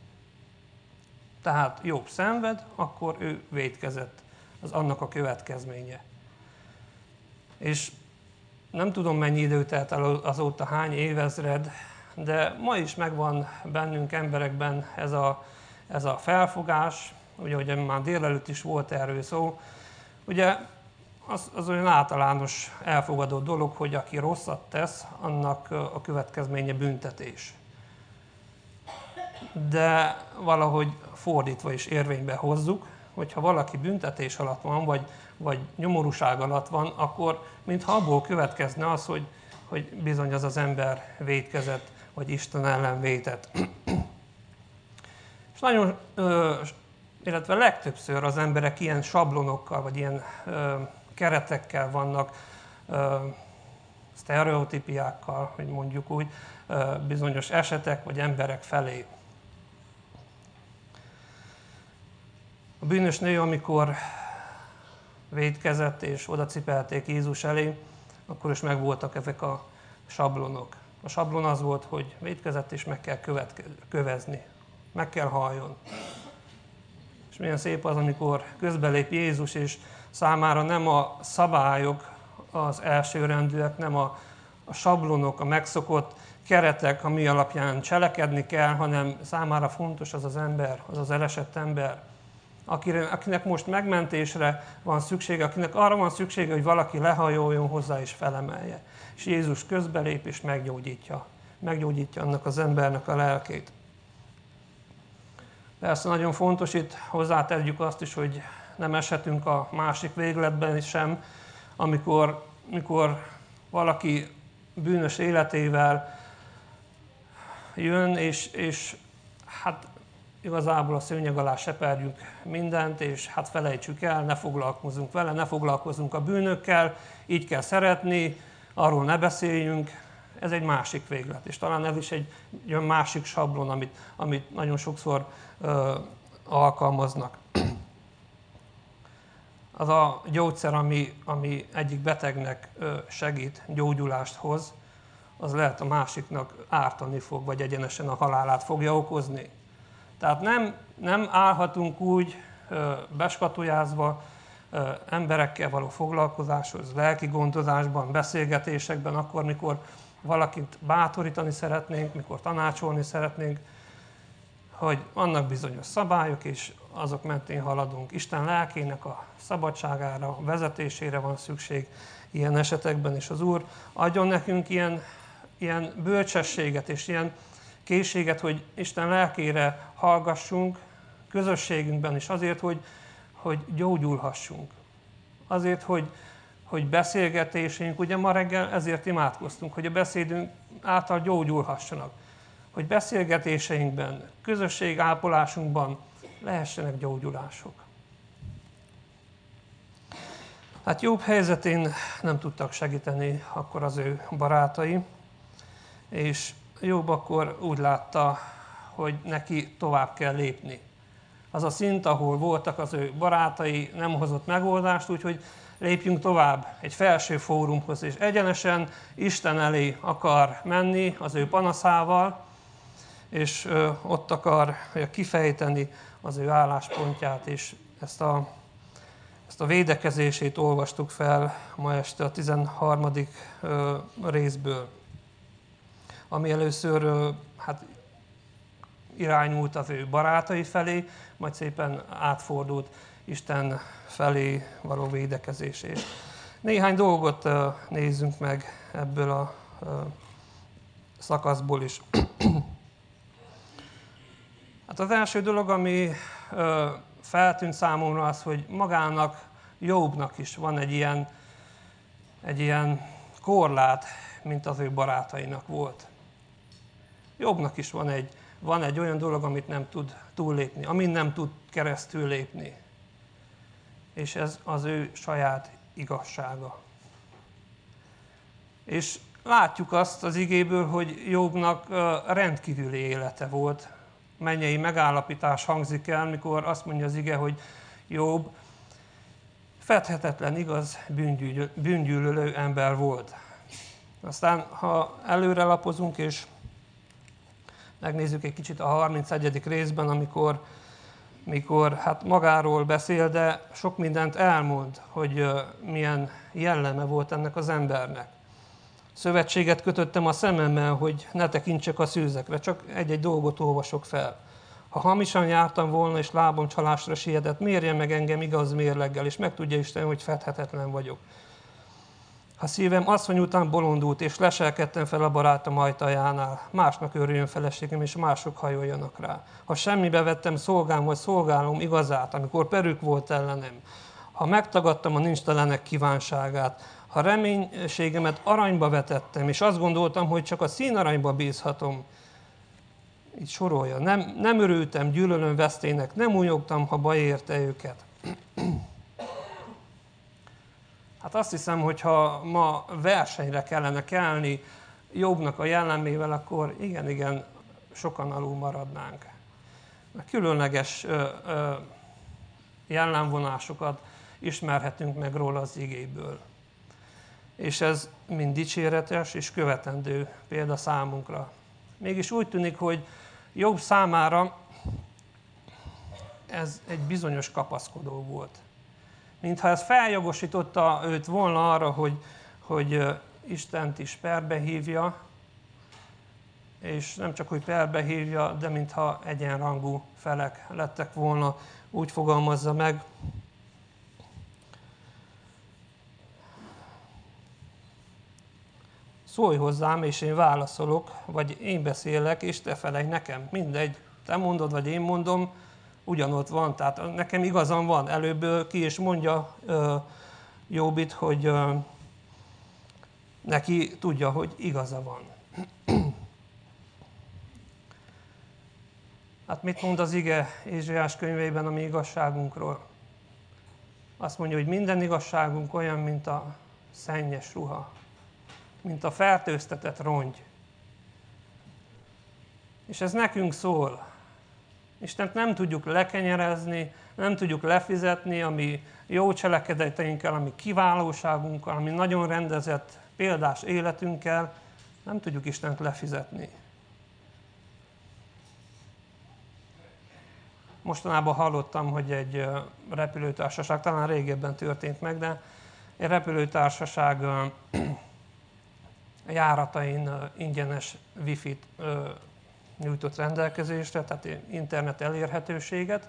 Tehát Jobb szenved, akkor ő vétkezett, az annak a következménye. És nem tudom, mennyi idő telt el azóta, hány évezred, de ma is megvan bennünk emberekben ez a, ez a felfogás, ugye, ugye már délelőtt is volt erről szó. Ugye az, az olyan általános elfogadott dolog, hogy aki rosszat tesz, annak a következménye büntetés. De valahogy fordítva is érvénybe hozzuk, hogyha valaki büntetés alatt van, vagy, vagy nyomorúság alatt van, akkor mintha abból következne az, hogy, hogy bizony az az ember vétkezett, vagy Isten ellen vétett. És nagyon, illetve legtöbbször az emberek ilyen sablonokkal, vagy ilyen keretekkel vannak sztereotípiákkal, hogy mondjuk úgy, bizonyos esetek vagy emberek felé. A bűnös nő, amikor vétkezett és oda cipelték Jézus elé, akkor is megvoltak ezek a sablonok. A sablon az volt, hogy vétkezett és meg kell kövezni, meg kell halljon. És milyen szép az, amikor közbelép Jézus, és számára nem a szabályok az elsőrendűek, nem a, a sablonok, a megszokott keretek, ami alapján cselekedni kell, hanem számára fontos az az ember, az az elesett ember, akinek most megmentésre van szüksége, akinek arra van szüksége, hogy valaki lehajoljon hozzá és felemelje. És Jézus közbelép és meggyógyítja, meggyógyítja annak az embernek a lelkét. Persze nagyon fontos, itt hozzátegyük azt is, hogy nem eshetünk a másik végletben sem, amikor, amikor valaki bűnös életével jön, és, és hát igazából a szőnyeg alá seperjünk mindent, és hát felejtsük el, ne foglalkozunk vele, ne foglalkozunk a bűnökkel, így kell szeretni, arról ne beszéljünk. Ez egy másik véglet, és talán ez is egy olyan másik sablon, amit, amit nagyon sokszor ö, alkalmaznak. Az a gyógyszer, ami, ami egyik betegnek ö, segít, gyógyulást hoz, az lehet a másiknak ártani fog, vagy egyenesen a halálát fogja okozni. Tehát nem, nem állhatunk úgy ö, beskatujázva ö, emberekkel való foglalkozáshoz, lelki gondozásban, beszélgetésekben, akkor, mikor valakit bátorítani szeretnénk, mikor tanácsolni szeretnénk, hogy vannak bizonyos szabályok, és azok mentén haladunk. Isten lelkének a szabadságára, a vezetésére van szükség ilyen esetekben, és az Úr adjon nekünk ilyen, ilyen bölcsességet és ilyen készséget, hogy Isten lelkére hallgassunk közösségünkben is, azért, hogy, hogy gyógyulhassunk. Azért, hogy, hogy beszélgetéseink, ugye ma reggel ezért imádkoztunk, hogy a beszédünk által gyógyulhassanak. Hogy beszélgetéseinkben, közösségápolásunkban lehessenek gyógyulások. Hát Jobb helyzetén nem tudtak segíteni akkor az ő barátai, és Jobb akkor úgy látta, hogy neki tovább kell lépni. Az a szint, ahol voltak az ő barátai, nem hozott megoldást, úgyhogy lépjünk tovább egy felső fórumhoz, és egyenesen Isten elé akar menni az ő panaszával, és ott akar kifejteni az ő álláspontját, és ezt a, ezt a védekezését olvastuk fel ma este a tizenharmadik részből, ami először hát, irányult az ő barátai felé, majd szépen átfordult Isten felé való védekezését. Néhány dolgot nézzünk meg ebből a szakaszból is. Hát az első dolog, ami feltűnt számomra az, hogy magának, Jobbnak is van egy ilyen, egy ilyen korlát, mint az ő barátainak volt. Jobbnak is van egy, van egy olyan dolog, amit nem tud túllépni, amin nem tud keresztül lépni. És ez az ő saját igazsága. És látjuk azt az igéből, hogy Jobbnak rendkívüli élete volt. Mennyei megállapítás hangzik el, mikor azt mondja az ige, hogy Jobb fedhetetlen, igaz, bűngyűlölő ember volt. Aztán, ha előre lapozunk, és megnézzük egy kicsit a harmincegyedik részben, amikor, amikor hát magáról beszél, de sok mindent elmond, hogy milyen jelleme volt ennek az embernek. Szövetséget kötöttem a szememmel, hogy ne tekintsek a szűzekre, csak egy-egy dolgot olvasok fel. Ha hamisan jártam volna, és lábam csalásra sietett, mérje meg engem igaz mérleggel, és megtudja Isten, hogy fedhetetlen vagyok. Ha szívem asszony után bolondult, és leselkedtem fel a barátom ajtajánál, másnak örüljön feleségem, és mások hajoljanak rá. Ha semmibe vettem szolgám vagy szolgálom igazát, amikor perük volt ellenem, ha megtagadtam a nincstelenek kívánságát, ha reménységemet aranyba vetettem, és azt gondoltam, hogy csak a színaranyba bízhatom, így sorolja, nem, nem örültem gyűlölön vesztének, nem újogtam, ha baj érte őket. Hát Hát azt hiszem, hogy ha ma versenyre kellene kelni Jobbnak a jellemével, akkor igen, igen, sokan alul maradnánk. Különleges ö, ö, jellemvonásokat ismerhetünk meg róla az igéből. És ez mind dicséretes és követendő példa számunkra. Mégis úgy tűnik, hogy Jobb számára ez egy bizonyos kapaszkodó volt. Mintha ez feljogosította őt volna arra, hogy, hogy Istent is perbe hívja, és nem csak, hogy perbe hívja, de mintha egyenrangú felek lettek volna, úgy fogalmazza meg. Szólj hozzám, és én válaszolok, vagy én beszélek, és te felej nekem. Mindegy, te mondod, vagy én mondom, ugyanott van. Tehát nekem igazam van. Előbb ki is mondja uh, Jobbit, hogy uh, neki tudja, hogy igaza van. Hát mit mond az ige Ézsaiás könyveiben a mi igazságunkról? Azt mondja, hogy minden igazságunk olyan, mint a szennyes ruha, mint a fertőztetett rongy. És ez nekünk szól. Istent nem tudjuk lekenyerezni, nem tudjuk lefizetni a mi jó cselekedeteinkkel, a mi kiválóságunkkal, a mi nagyon rendezett, példás életünkkel, nem tudjuk Istent lefizetni. Mostanában hallottam, hogy egy repülőtársaság, talán régebben történt meg, de egy repülőtársaság járatain ingyenes wifi-t nyújtott rendelkezésre, tehát internet elérhetőséget.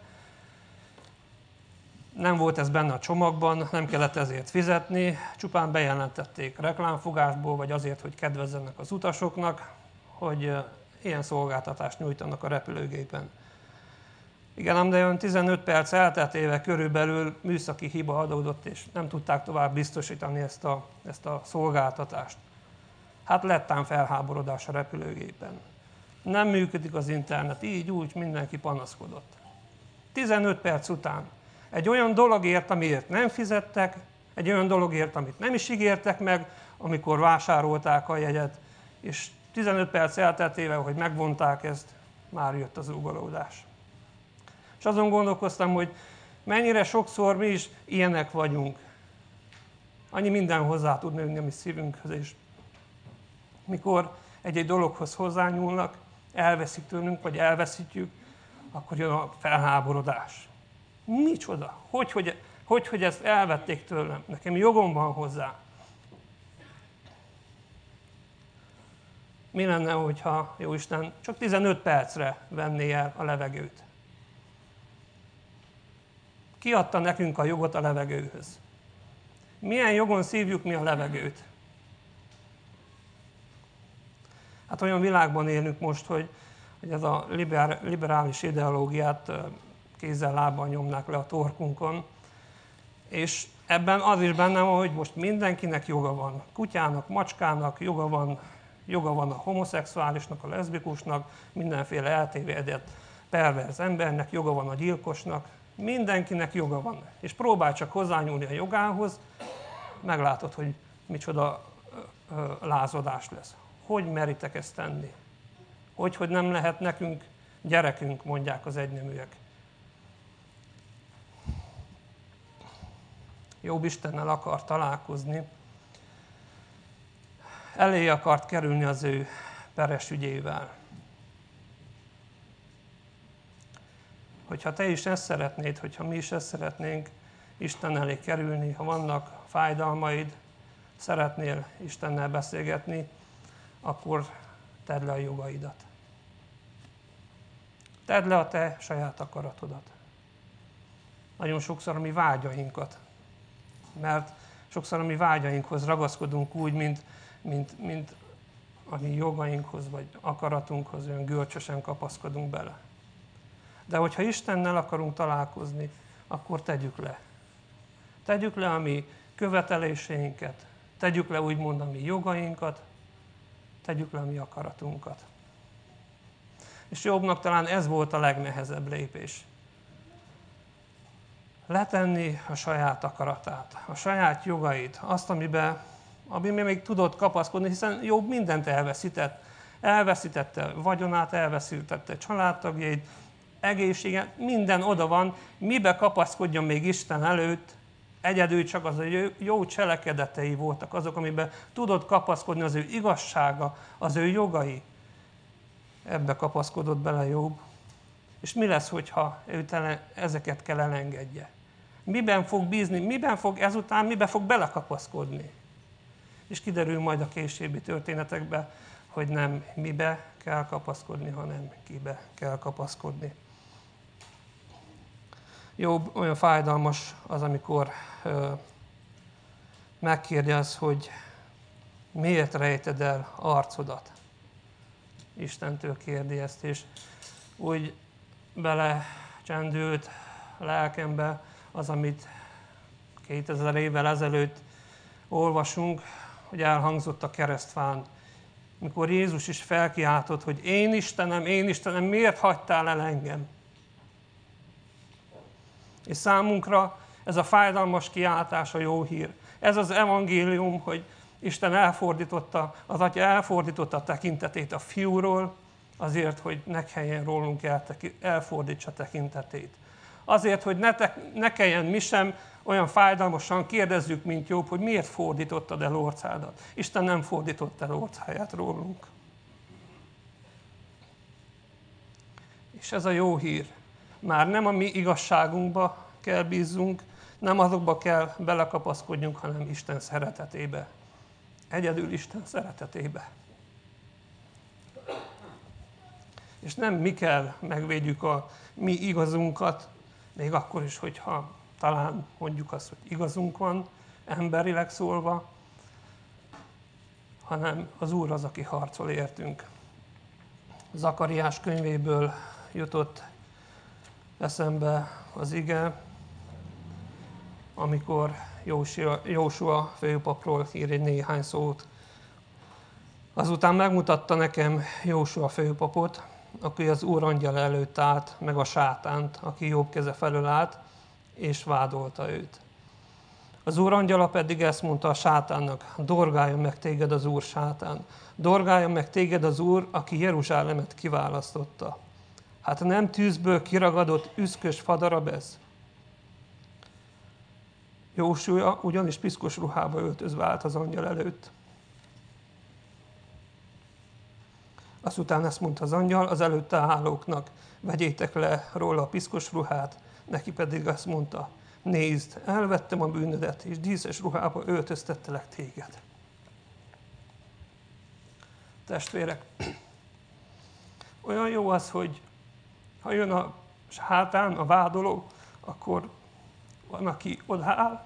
Nem volt ez benne a csomagban, nem kellett ezért fizetni, csupán bejelentették reklámfogásból, vagy azért, hogy kedvezzenek az utasoknak, hogy ilyen szolgáltatást nyújtanak a repülőgépen. Igen, ám de olyan tizenöt perc elteltével körülbelül műszaki hiba adódott, és nem tudták tovább biztosítani ezt a, ezt a szolgáltatást. Hát lett ám felháborodás a repülőgépen. Nem működik az internet, így úgy mindenki panaszkodott. tizenöt perc után egy olyan dologért, amiért nem fizettek, egy olyan dologért, amit nem is ígértek meg, amikor vásárolták a jegyet, és tizenöt perc elteltével, hogy megvonták ezt, már jött az ugolódás. És azon gondolkoztam, hogy mennyire sokszor mi is ilyenek vagyunk. Annyi minden hozzá tud nőni a mi szívünkhöz, és mikor egy-egy dologhoz hozzányúlnak, elveszik tőlünk, vagy elveszítjük, akkor jön a felháborodás. Micsoda? Hogy, hogy, hogy, hogy ezt elvették tőlem? Nekem jogom van hozzá. Mi lenne, hogyha Jóisten csak tizenöt percre venné el a levegőt? Ki adta nekünk a jogot a levegőhöz? Milyen jogon szívjuk mi a levegőt? Hát olyan világban élünk most, hogy, hogy ez a liberális ideológiát kézzel, lábbal nyomnák le a torkunkon, és ebben az is benne van, hogy most mindenkinek joga van. Kutyának, macskának joga van, joga van a homoszexuálisnak, a leszbikusnak, mindenféle eltévedett, perverz embernek, joga van a gyilkosnak, mindenkinek joga van. És próbálj csak hozzányúlni a jogához, meglátod, hogy micsoda lázadás lesz. Hogy meritek ezt tenni? Hogy, hogy nem lehet nekünk gyerekünk, mondják az egyneműek. Jobb Istennel akar találkozni, elé akart kerülni az ő peres ügyével. Hogyha te is ezt szeretnéd, hogyha mi is ezt szeretnénk Isten elé kerülni, ha vannak fájdalmaid, szeretnél Istennel beszélgetni, akkor tedd le a jogaidat. Tedd le a te saját akaratodat. Nagyon sokszor a mi vágyainkat. Mert sokszor a mi vágyainkhoz ragaszkodunk úgy, mint, mint, mint a mi jogainkhoz, vagy akaratunkhoz, olyan görcsösen kapaszkodunk bele. De hogyha Istennel akarunk találkozni, akkor tegyük le. Tegyük le a mi követeléseinket, tegyük le úgymond a mi jogainkat, tegyük le a mi akaratunkat. És Jobbnak talán ez volt a legnehezebb lépés. letenni a saját akaratát, a saját jogait, azt, amiben, amiben még tudott kapaszkodni, hiszen Jobb mindent elveszített. Elveszítette vagyonát, elveszítette családtagjait, egészséget, minden oda van, mibe kapaszkodjon még Isten előtt, egyedül csak az a jó cselekedetei voltak azok, amiben tudott kapaszkodni, az ő igazsága, az ő jogai. Ebbe kapaszkodott bele Jobb. És mi lesz, hogyha ő ezeket kell elengedje? Miben fog bízni, miben fog ezután, miben fog belekapaszkodni? És kiderül majd a későbbi történetekben, hogy nem mibe kell kapaszkodni, hanem kibe kell kapaszkodni. Jobb, olyan fájdalmas az, amikor ö, megkérdez, hogy miért rejted el arcodat. Istentől kérdi ezt, és úgy belecsendült a lelkembe az, amit kétezer évvel ezelőtt olvasunk, hogy elhangzott a keresztfán, mikor Jézus is felkiáltott, hogy én Istenem, én Istenem, miért hagytál el engem? És számunkra ez a fájdalmas kiáltás a jó hír. Ez az evangélium, hogy Isten elfordította, az Atya elfordította a tekintetét a Fiúról, azért, hogy ne kelljen rólunk elfordítsa tekintetét. Azért, hogy ne, te, ne kelljen mi sem olyan fájdalmasan kérdezzük, mint Jobb, hogy miért fordítottad el orcádat. Isten nem fordított el orcáját rólunk. És ez a jó hír. Már nem a mi igazságunkba kell bízzunk, nem azokba kell belekapaszkodjunk, hanem Isten szeretetébe. Egyedül Isten szeretetébe. És nem mi kell megvédjük a mi igazunkat, még akkor is, hogyha talán mondjuk azt, hogy igazunk van, emberileg szólva, hanem az Úr az, aki harcol értünk. Zakariás könyvéből jutott eszembe az ige, amikor Jósua főpapról ír egy néhány szót. Azután megmutatta nekem Jósua főpapot, aki az Úr angyala előtt állt, meg a sátánt, aki jobb keze felől állt, és vádolta őt. Az Úr angyala pedig ezt mondta a sátánnak, dorgáljon meg téged az Úr, sátán, dorgáljon meg téged az Úr, aki Jeruzsálemet kiválasztotta. Hát nem tűzből kiragadott üszkös fadarab ez? Jósua ugyanis piszkos ruhába öltözve állt az angyal előtt. Azután ezt mondta az angyal az előtte állóknak, vegyétek le róla a piszkos ruhát, neki pedig azt mondta, nézd, elvettem a bűnödet, és díszes ruhába öltöztettelek téged. Testvérek, olyan jó az, hogy ha jön a sátán, a vádoló, akkor van, aki odaáll,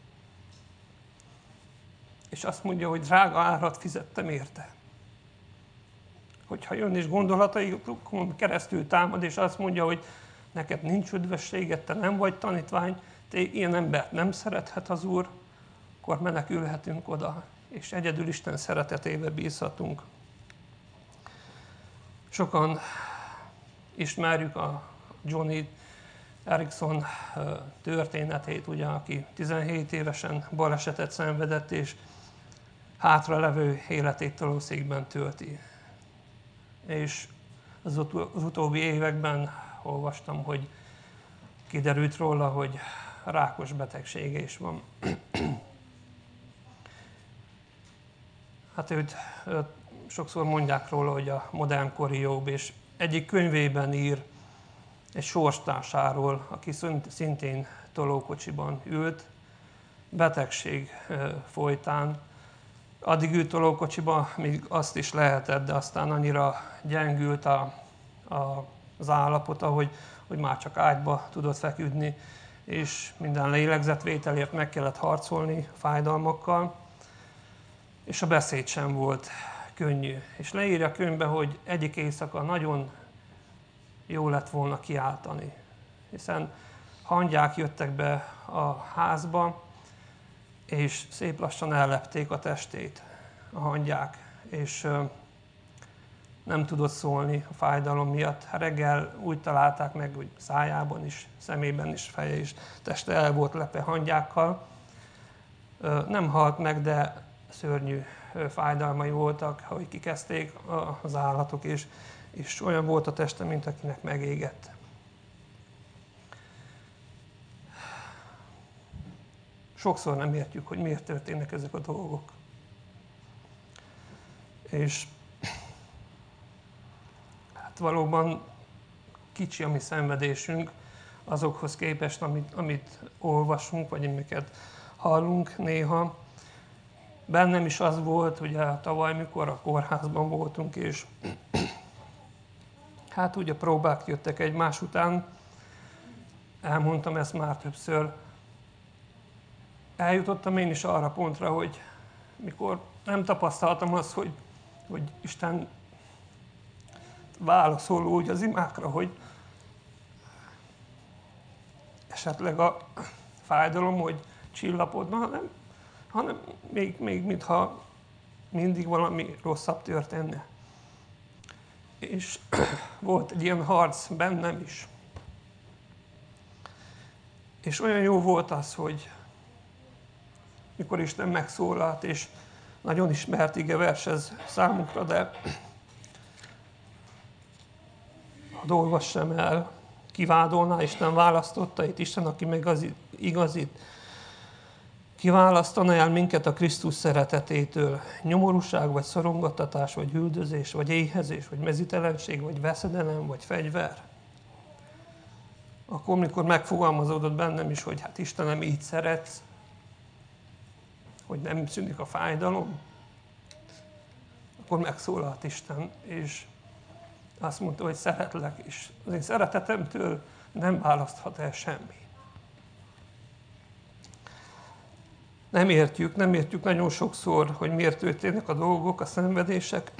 és azt mondja, hogy drága árat fizettem érte. Hogyha jön és gondolataikon keresztül támad, és azt mondja, hogy neked nincs üdvösséged, te nem vagy tanítvány, te ilyen embert nem szerethet az Úr, akkor menekülhetünk oda, és egyedül Isten szeretetébe bízhatunk. Sokan ismerjük a Johnny Erickson történetét, ugye, aki tizenhét évesen balesetet szenvedett, és hátralevő életét tolószékben tölti. És az, ut- az utóbbi években olvastam, hogy kiderült róla, hogy rákos betegsége is van. Hát őt, őt sokszor mondják róla, hogy a modernkori Jobb, és egyik könyvében ír egy sorstársáról, aki szintén tolókocsiban ült, betegség folytán. Addig ült tolókocsiba, míg azt is lehetett, de aztán annyira gyengült a, a, az állapota, hogy, hogy már csak ágyba tudott feküdni, és minden lélegzetvételért meg kellett harcolni fájdalmakkal, és a beszéd sem volt könnyű. És leírja a könyvbe, hogy egyik éjszaka nagyon jó lett volna kiáltani, hiszen hangyák jöttek be a házba, és szép lassan ellepték a testét a hangyák, és nem tudott szólni a fájdalom miatt. Reggel úgy találták meg, hogy szájában is, szemében is, feje is, teste el volt lepve hangyákkal. Nem halt meg, de szörnyű fájdalmai voltak, ahogy kikezdték az állatok, és, és olyan volt a teste, mint akinek megégett. Sokszor nem értjük, hogy miért történnek ezek a dolgok. És hát valóban kicsi a mi szenvedésünk azokhoz képest, amit, amit olvasunk, vagy amiket hallunk néha. Bennem is az volt, ugye tavaly, mikor a kórházban voltunk, és hát ugye próbák jöttek egymás után, elmondtam ezt már többször, eljutottam én is arra pontra, hogy mikor nem tapasztaltam azt, hogy, hogy Isten válaszol úgy az imákra, hogy esetleg a fájdalom, hogy csillapodna, hanem, hanem még, még mintha mindig valami rosszabb történne. És volt egy ilyen harc bennem is. És olyan jó volt az, hogy mikor Isten megszólalt, és nagyon ismert igevers ez számunkra, de hadd olvassam el, kivádolná, Isten választotta itt, Isten, aki meg az igazit, kiválasztaná el minket a Krisztus szeretetétől, nyomorúság, vagy szorongattatás, vagy üldözés, vagy éhezés, vagy mezítelenség, vagy veszedelem, vagy fegyver. Akkor, mikor megfogalmazódott bennem is, hogy hát Istenem, így szeretsz, hogy nem szűnik a fájdalom, akkor megszólalt Isten, és azt mondta, hogy szeretlek, és az én szeretetemtől nem választhat el semmi. Nem értjük, nem értjük nagyon sokszor, hogy miért történnek a dolgok, a szenvedések,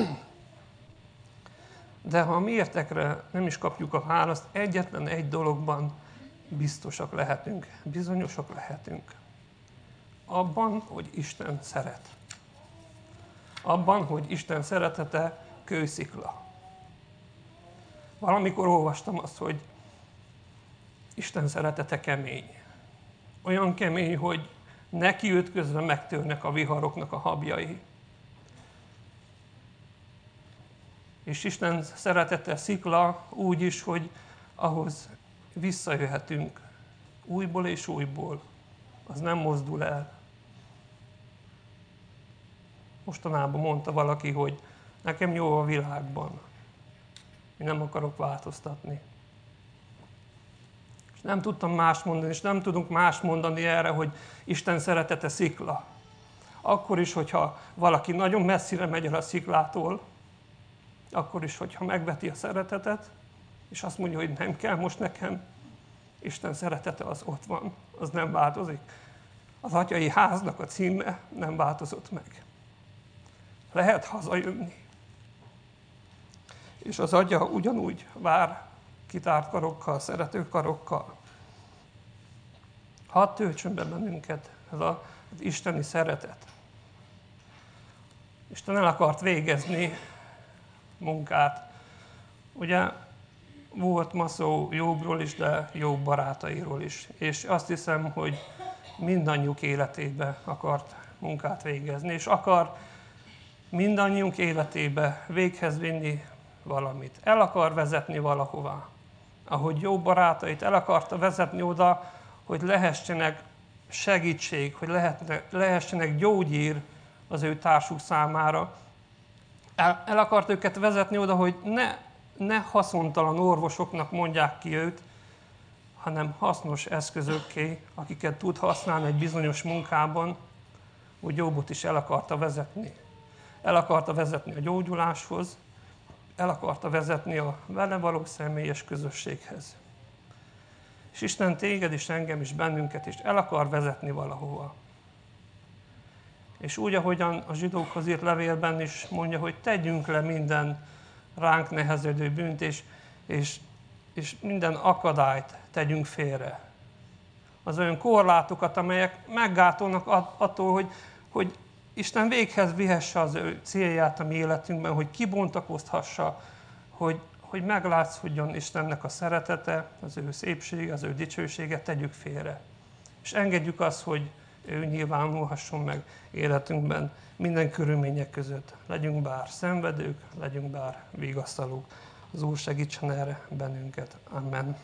de ha a miértekre nem is kapjuk a választ, egyetlen egy dologban biztosak lehetünk, bizonyosak lehetünk. Abban, hogy Isten szeret. Abban, hogy Isten szeretete kőszikla. Valamikor olvastam azt, hogy Isten szeretete kemény. Olyan kemény, hogy neki ütközve megtörnek a viharoknak a habjai. És Isten szeretete szikla úgy is, hogy ahhoz visszajöhetünk újból és újból. Az nem mozdul el. Mostanában mondta valaki, hogy nekem jó a világban. Én nem akarok változtatni. És nem tudtam más mondani, és nem tudunk más mondani erre, hogy Isten szeretete szikla. Akkor is, hogyha valaki nagyon messzire megy el a sziklától, akkor is, hogyha megveti a szeretetet, és azt mondja, hogy nem kell most nekem, Isten szeretete az ott van, az nem változik. Az atyai háznak a címe nem változott meg. Lehet hazajönni. És az atya ugyanúgy vár kitárt karokkal, szerető karokkal. Hadd töltsön be bennünket ez az isteni szeretet. Isten el akart végezni munkát. Ugye volt ma szó Jobbról is, de Jobb barátairól is. És azt hiszem, hogy mindannyiuk életébe akart munkát végezni, és akar mindannyiunk életébe véghez vinni valamit. El akar vezetni valahová. Ahogy Jobb barátait el akarta vezetni oda, hogy lehessenek segítség, hogy lehessenek gyógyír az ő társuk számára. El, el akart őket vezetni oda, hogy ne, ne haszontalan orvosoknak mondják ki őt, hanem hasznos eszközökké, akiket tud használni egy bizonyos munkában, úgy Jobbot is el akarta vezetni. El akarta vezetni a gyógyuláshoz, el akarta vezetni a vele való személyes közösséghez. És Isten téged is, engem is, bennünket is el akar vezetni valahova. És úgy, ahogyan a zsidókhoz írt levélben is mondja, hogy tegyünk le minden ránk nehezedő bűnt, és, és, és minden akadályt tegyünk félre. Az olyan korlátokat, amelyek meggátolnak attól, hogy, hogy Isten véghez vihesse az ő célját a mi életünkben, hogy kibontakozhassa, hogy, hogy meglátszódjon Istennek a szeretete, az ő szépsége, az ő dicsősége, tegyük félre. És engedjük azt, hogy ő nyilvánulhasson meg életünkben minden körülmények között. Legyünk bár szenvedők, legyünk bár vigasztalók. Az Úr segítsen erre bennünket. Amen.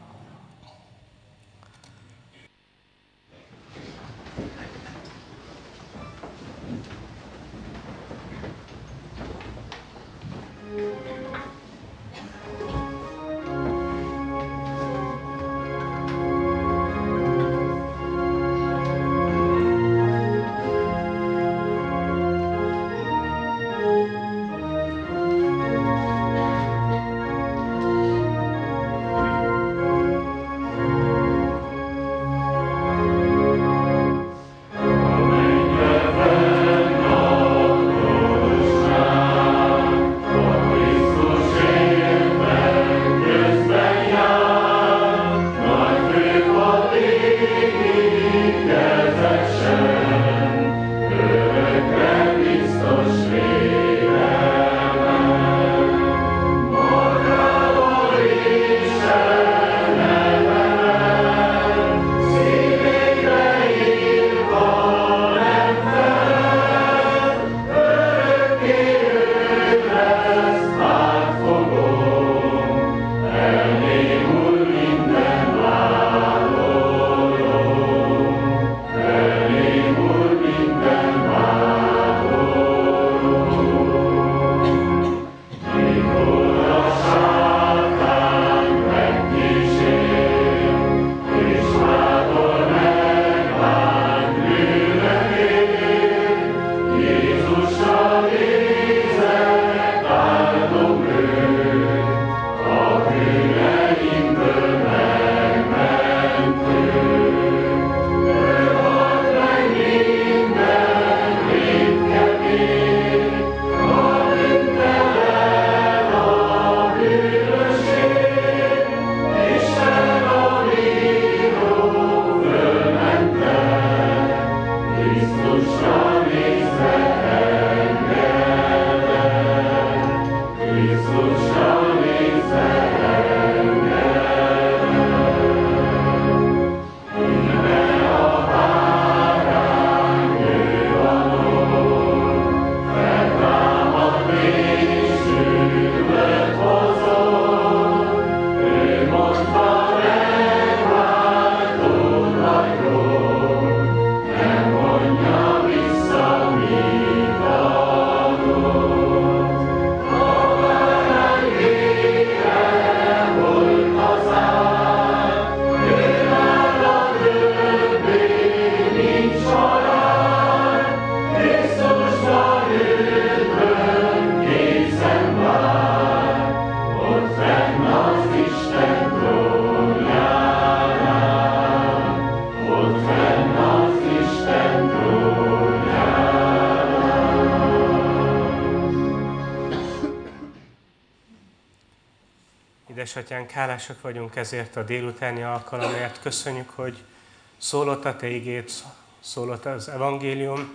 Édesatyánk, hálásak vagyunk ezért a délutáni alkalomért. Köszönjük, hogy szólott a Te igéd, szólott az evangélium.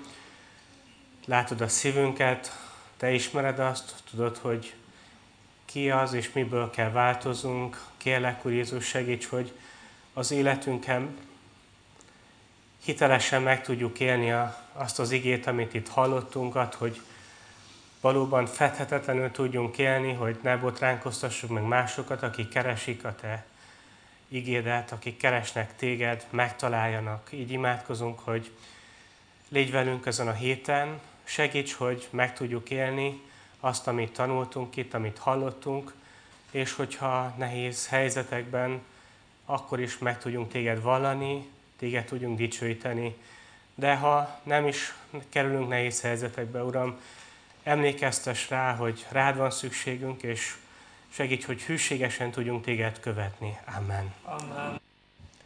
Látod a szívünket, Te ismered azt, tudod, hogy ki az és miből kell változnunk. Kérlek, Úr Jézus, segíts, hogy az életünken hitelesen meg tudjuk élni azt az igét, amit itt hallottunk, ad, hogy valóban fedhetetlenül tudjunk élni, hogy ne botránkoztassuk meg másokat, akik keresik a Te igédet, akik keresnek Téged, megtaláljanak. Így imádkozunk, hogy légy velünk ezen a héten, segíts, hogy meg tudjuk élni azt, amit tanultunk itt, amit hallottunk, és hogyha nehéz helyzetekben, akkor is meg tudjunk Téged vallani, Téged tudjunk dicsőíteni. De ha nem is kerülünk nehéz helyzetekbe, Uram, emlékeztes rá, hogy rád van szükségünk, és segíts, hogy hűségesen tudjunk Téged követni. Amen. Amen.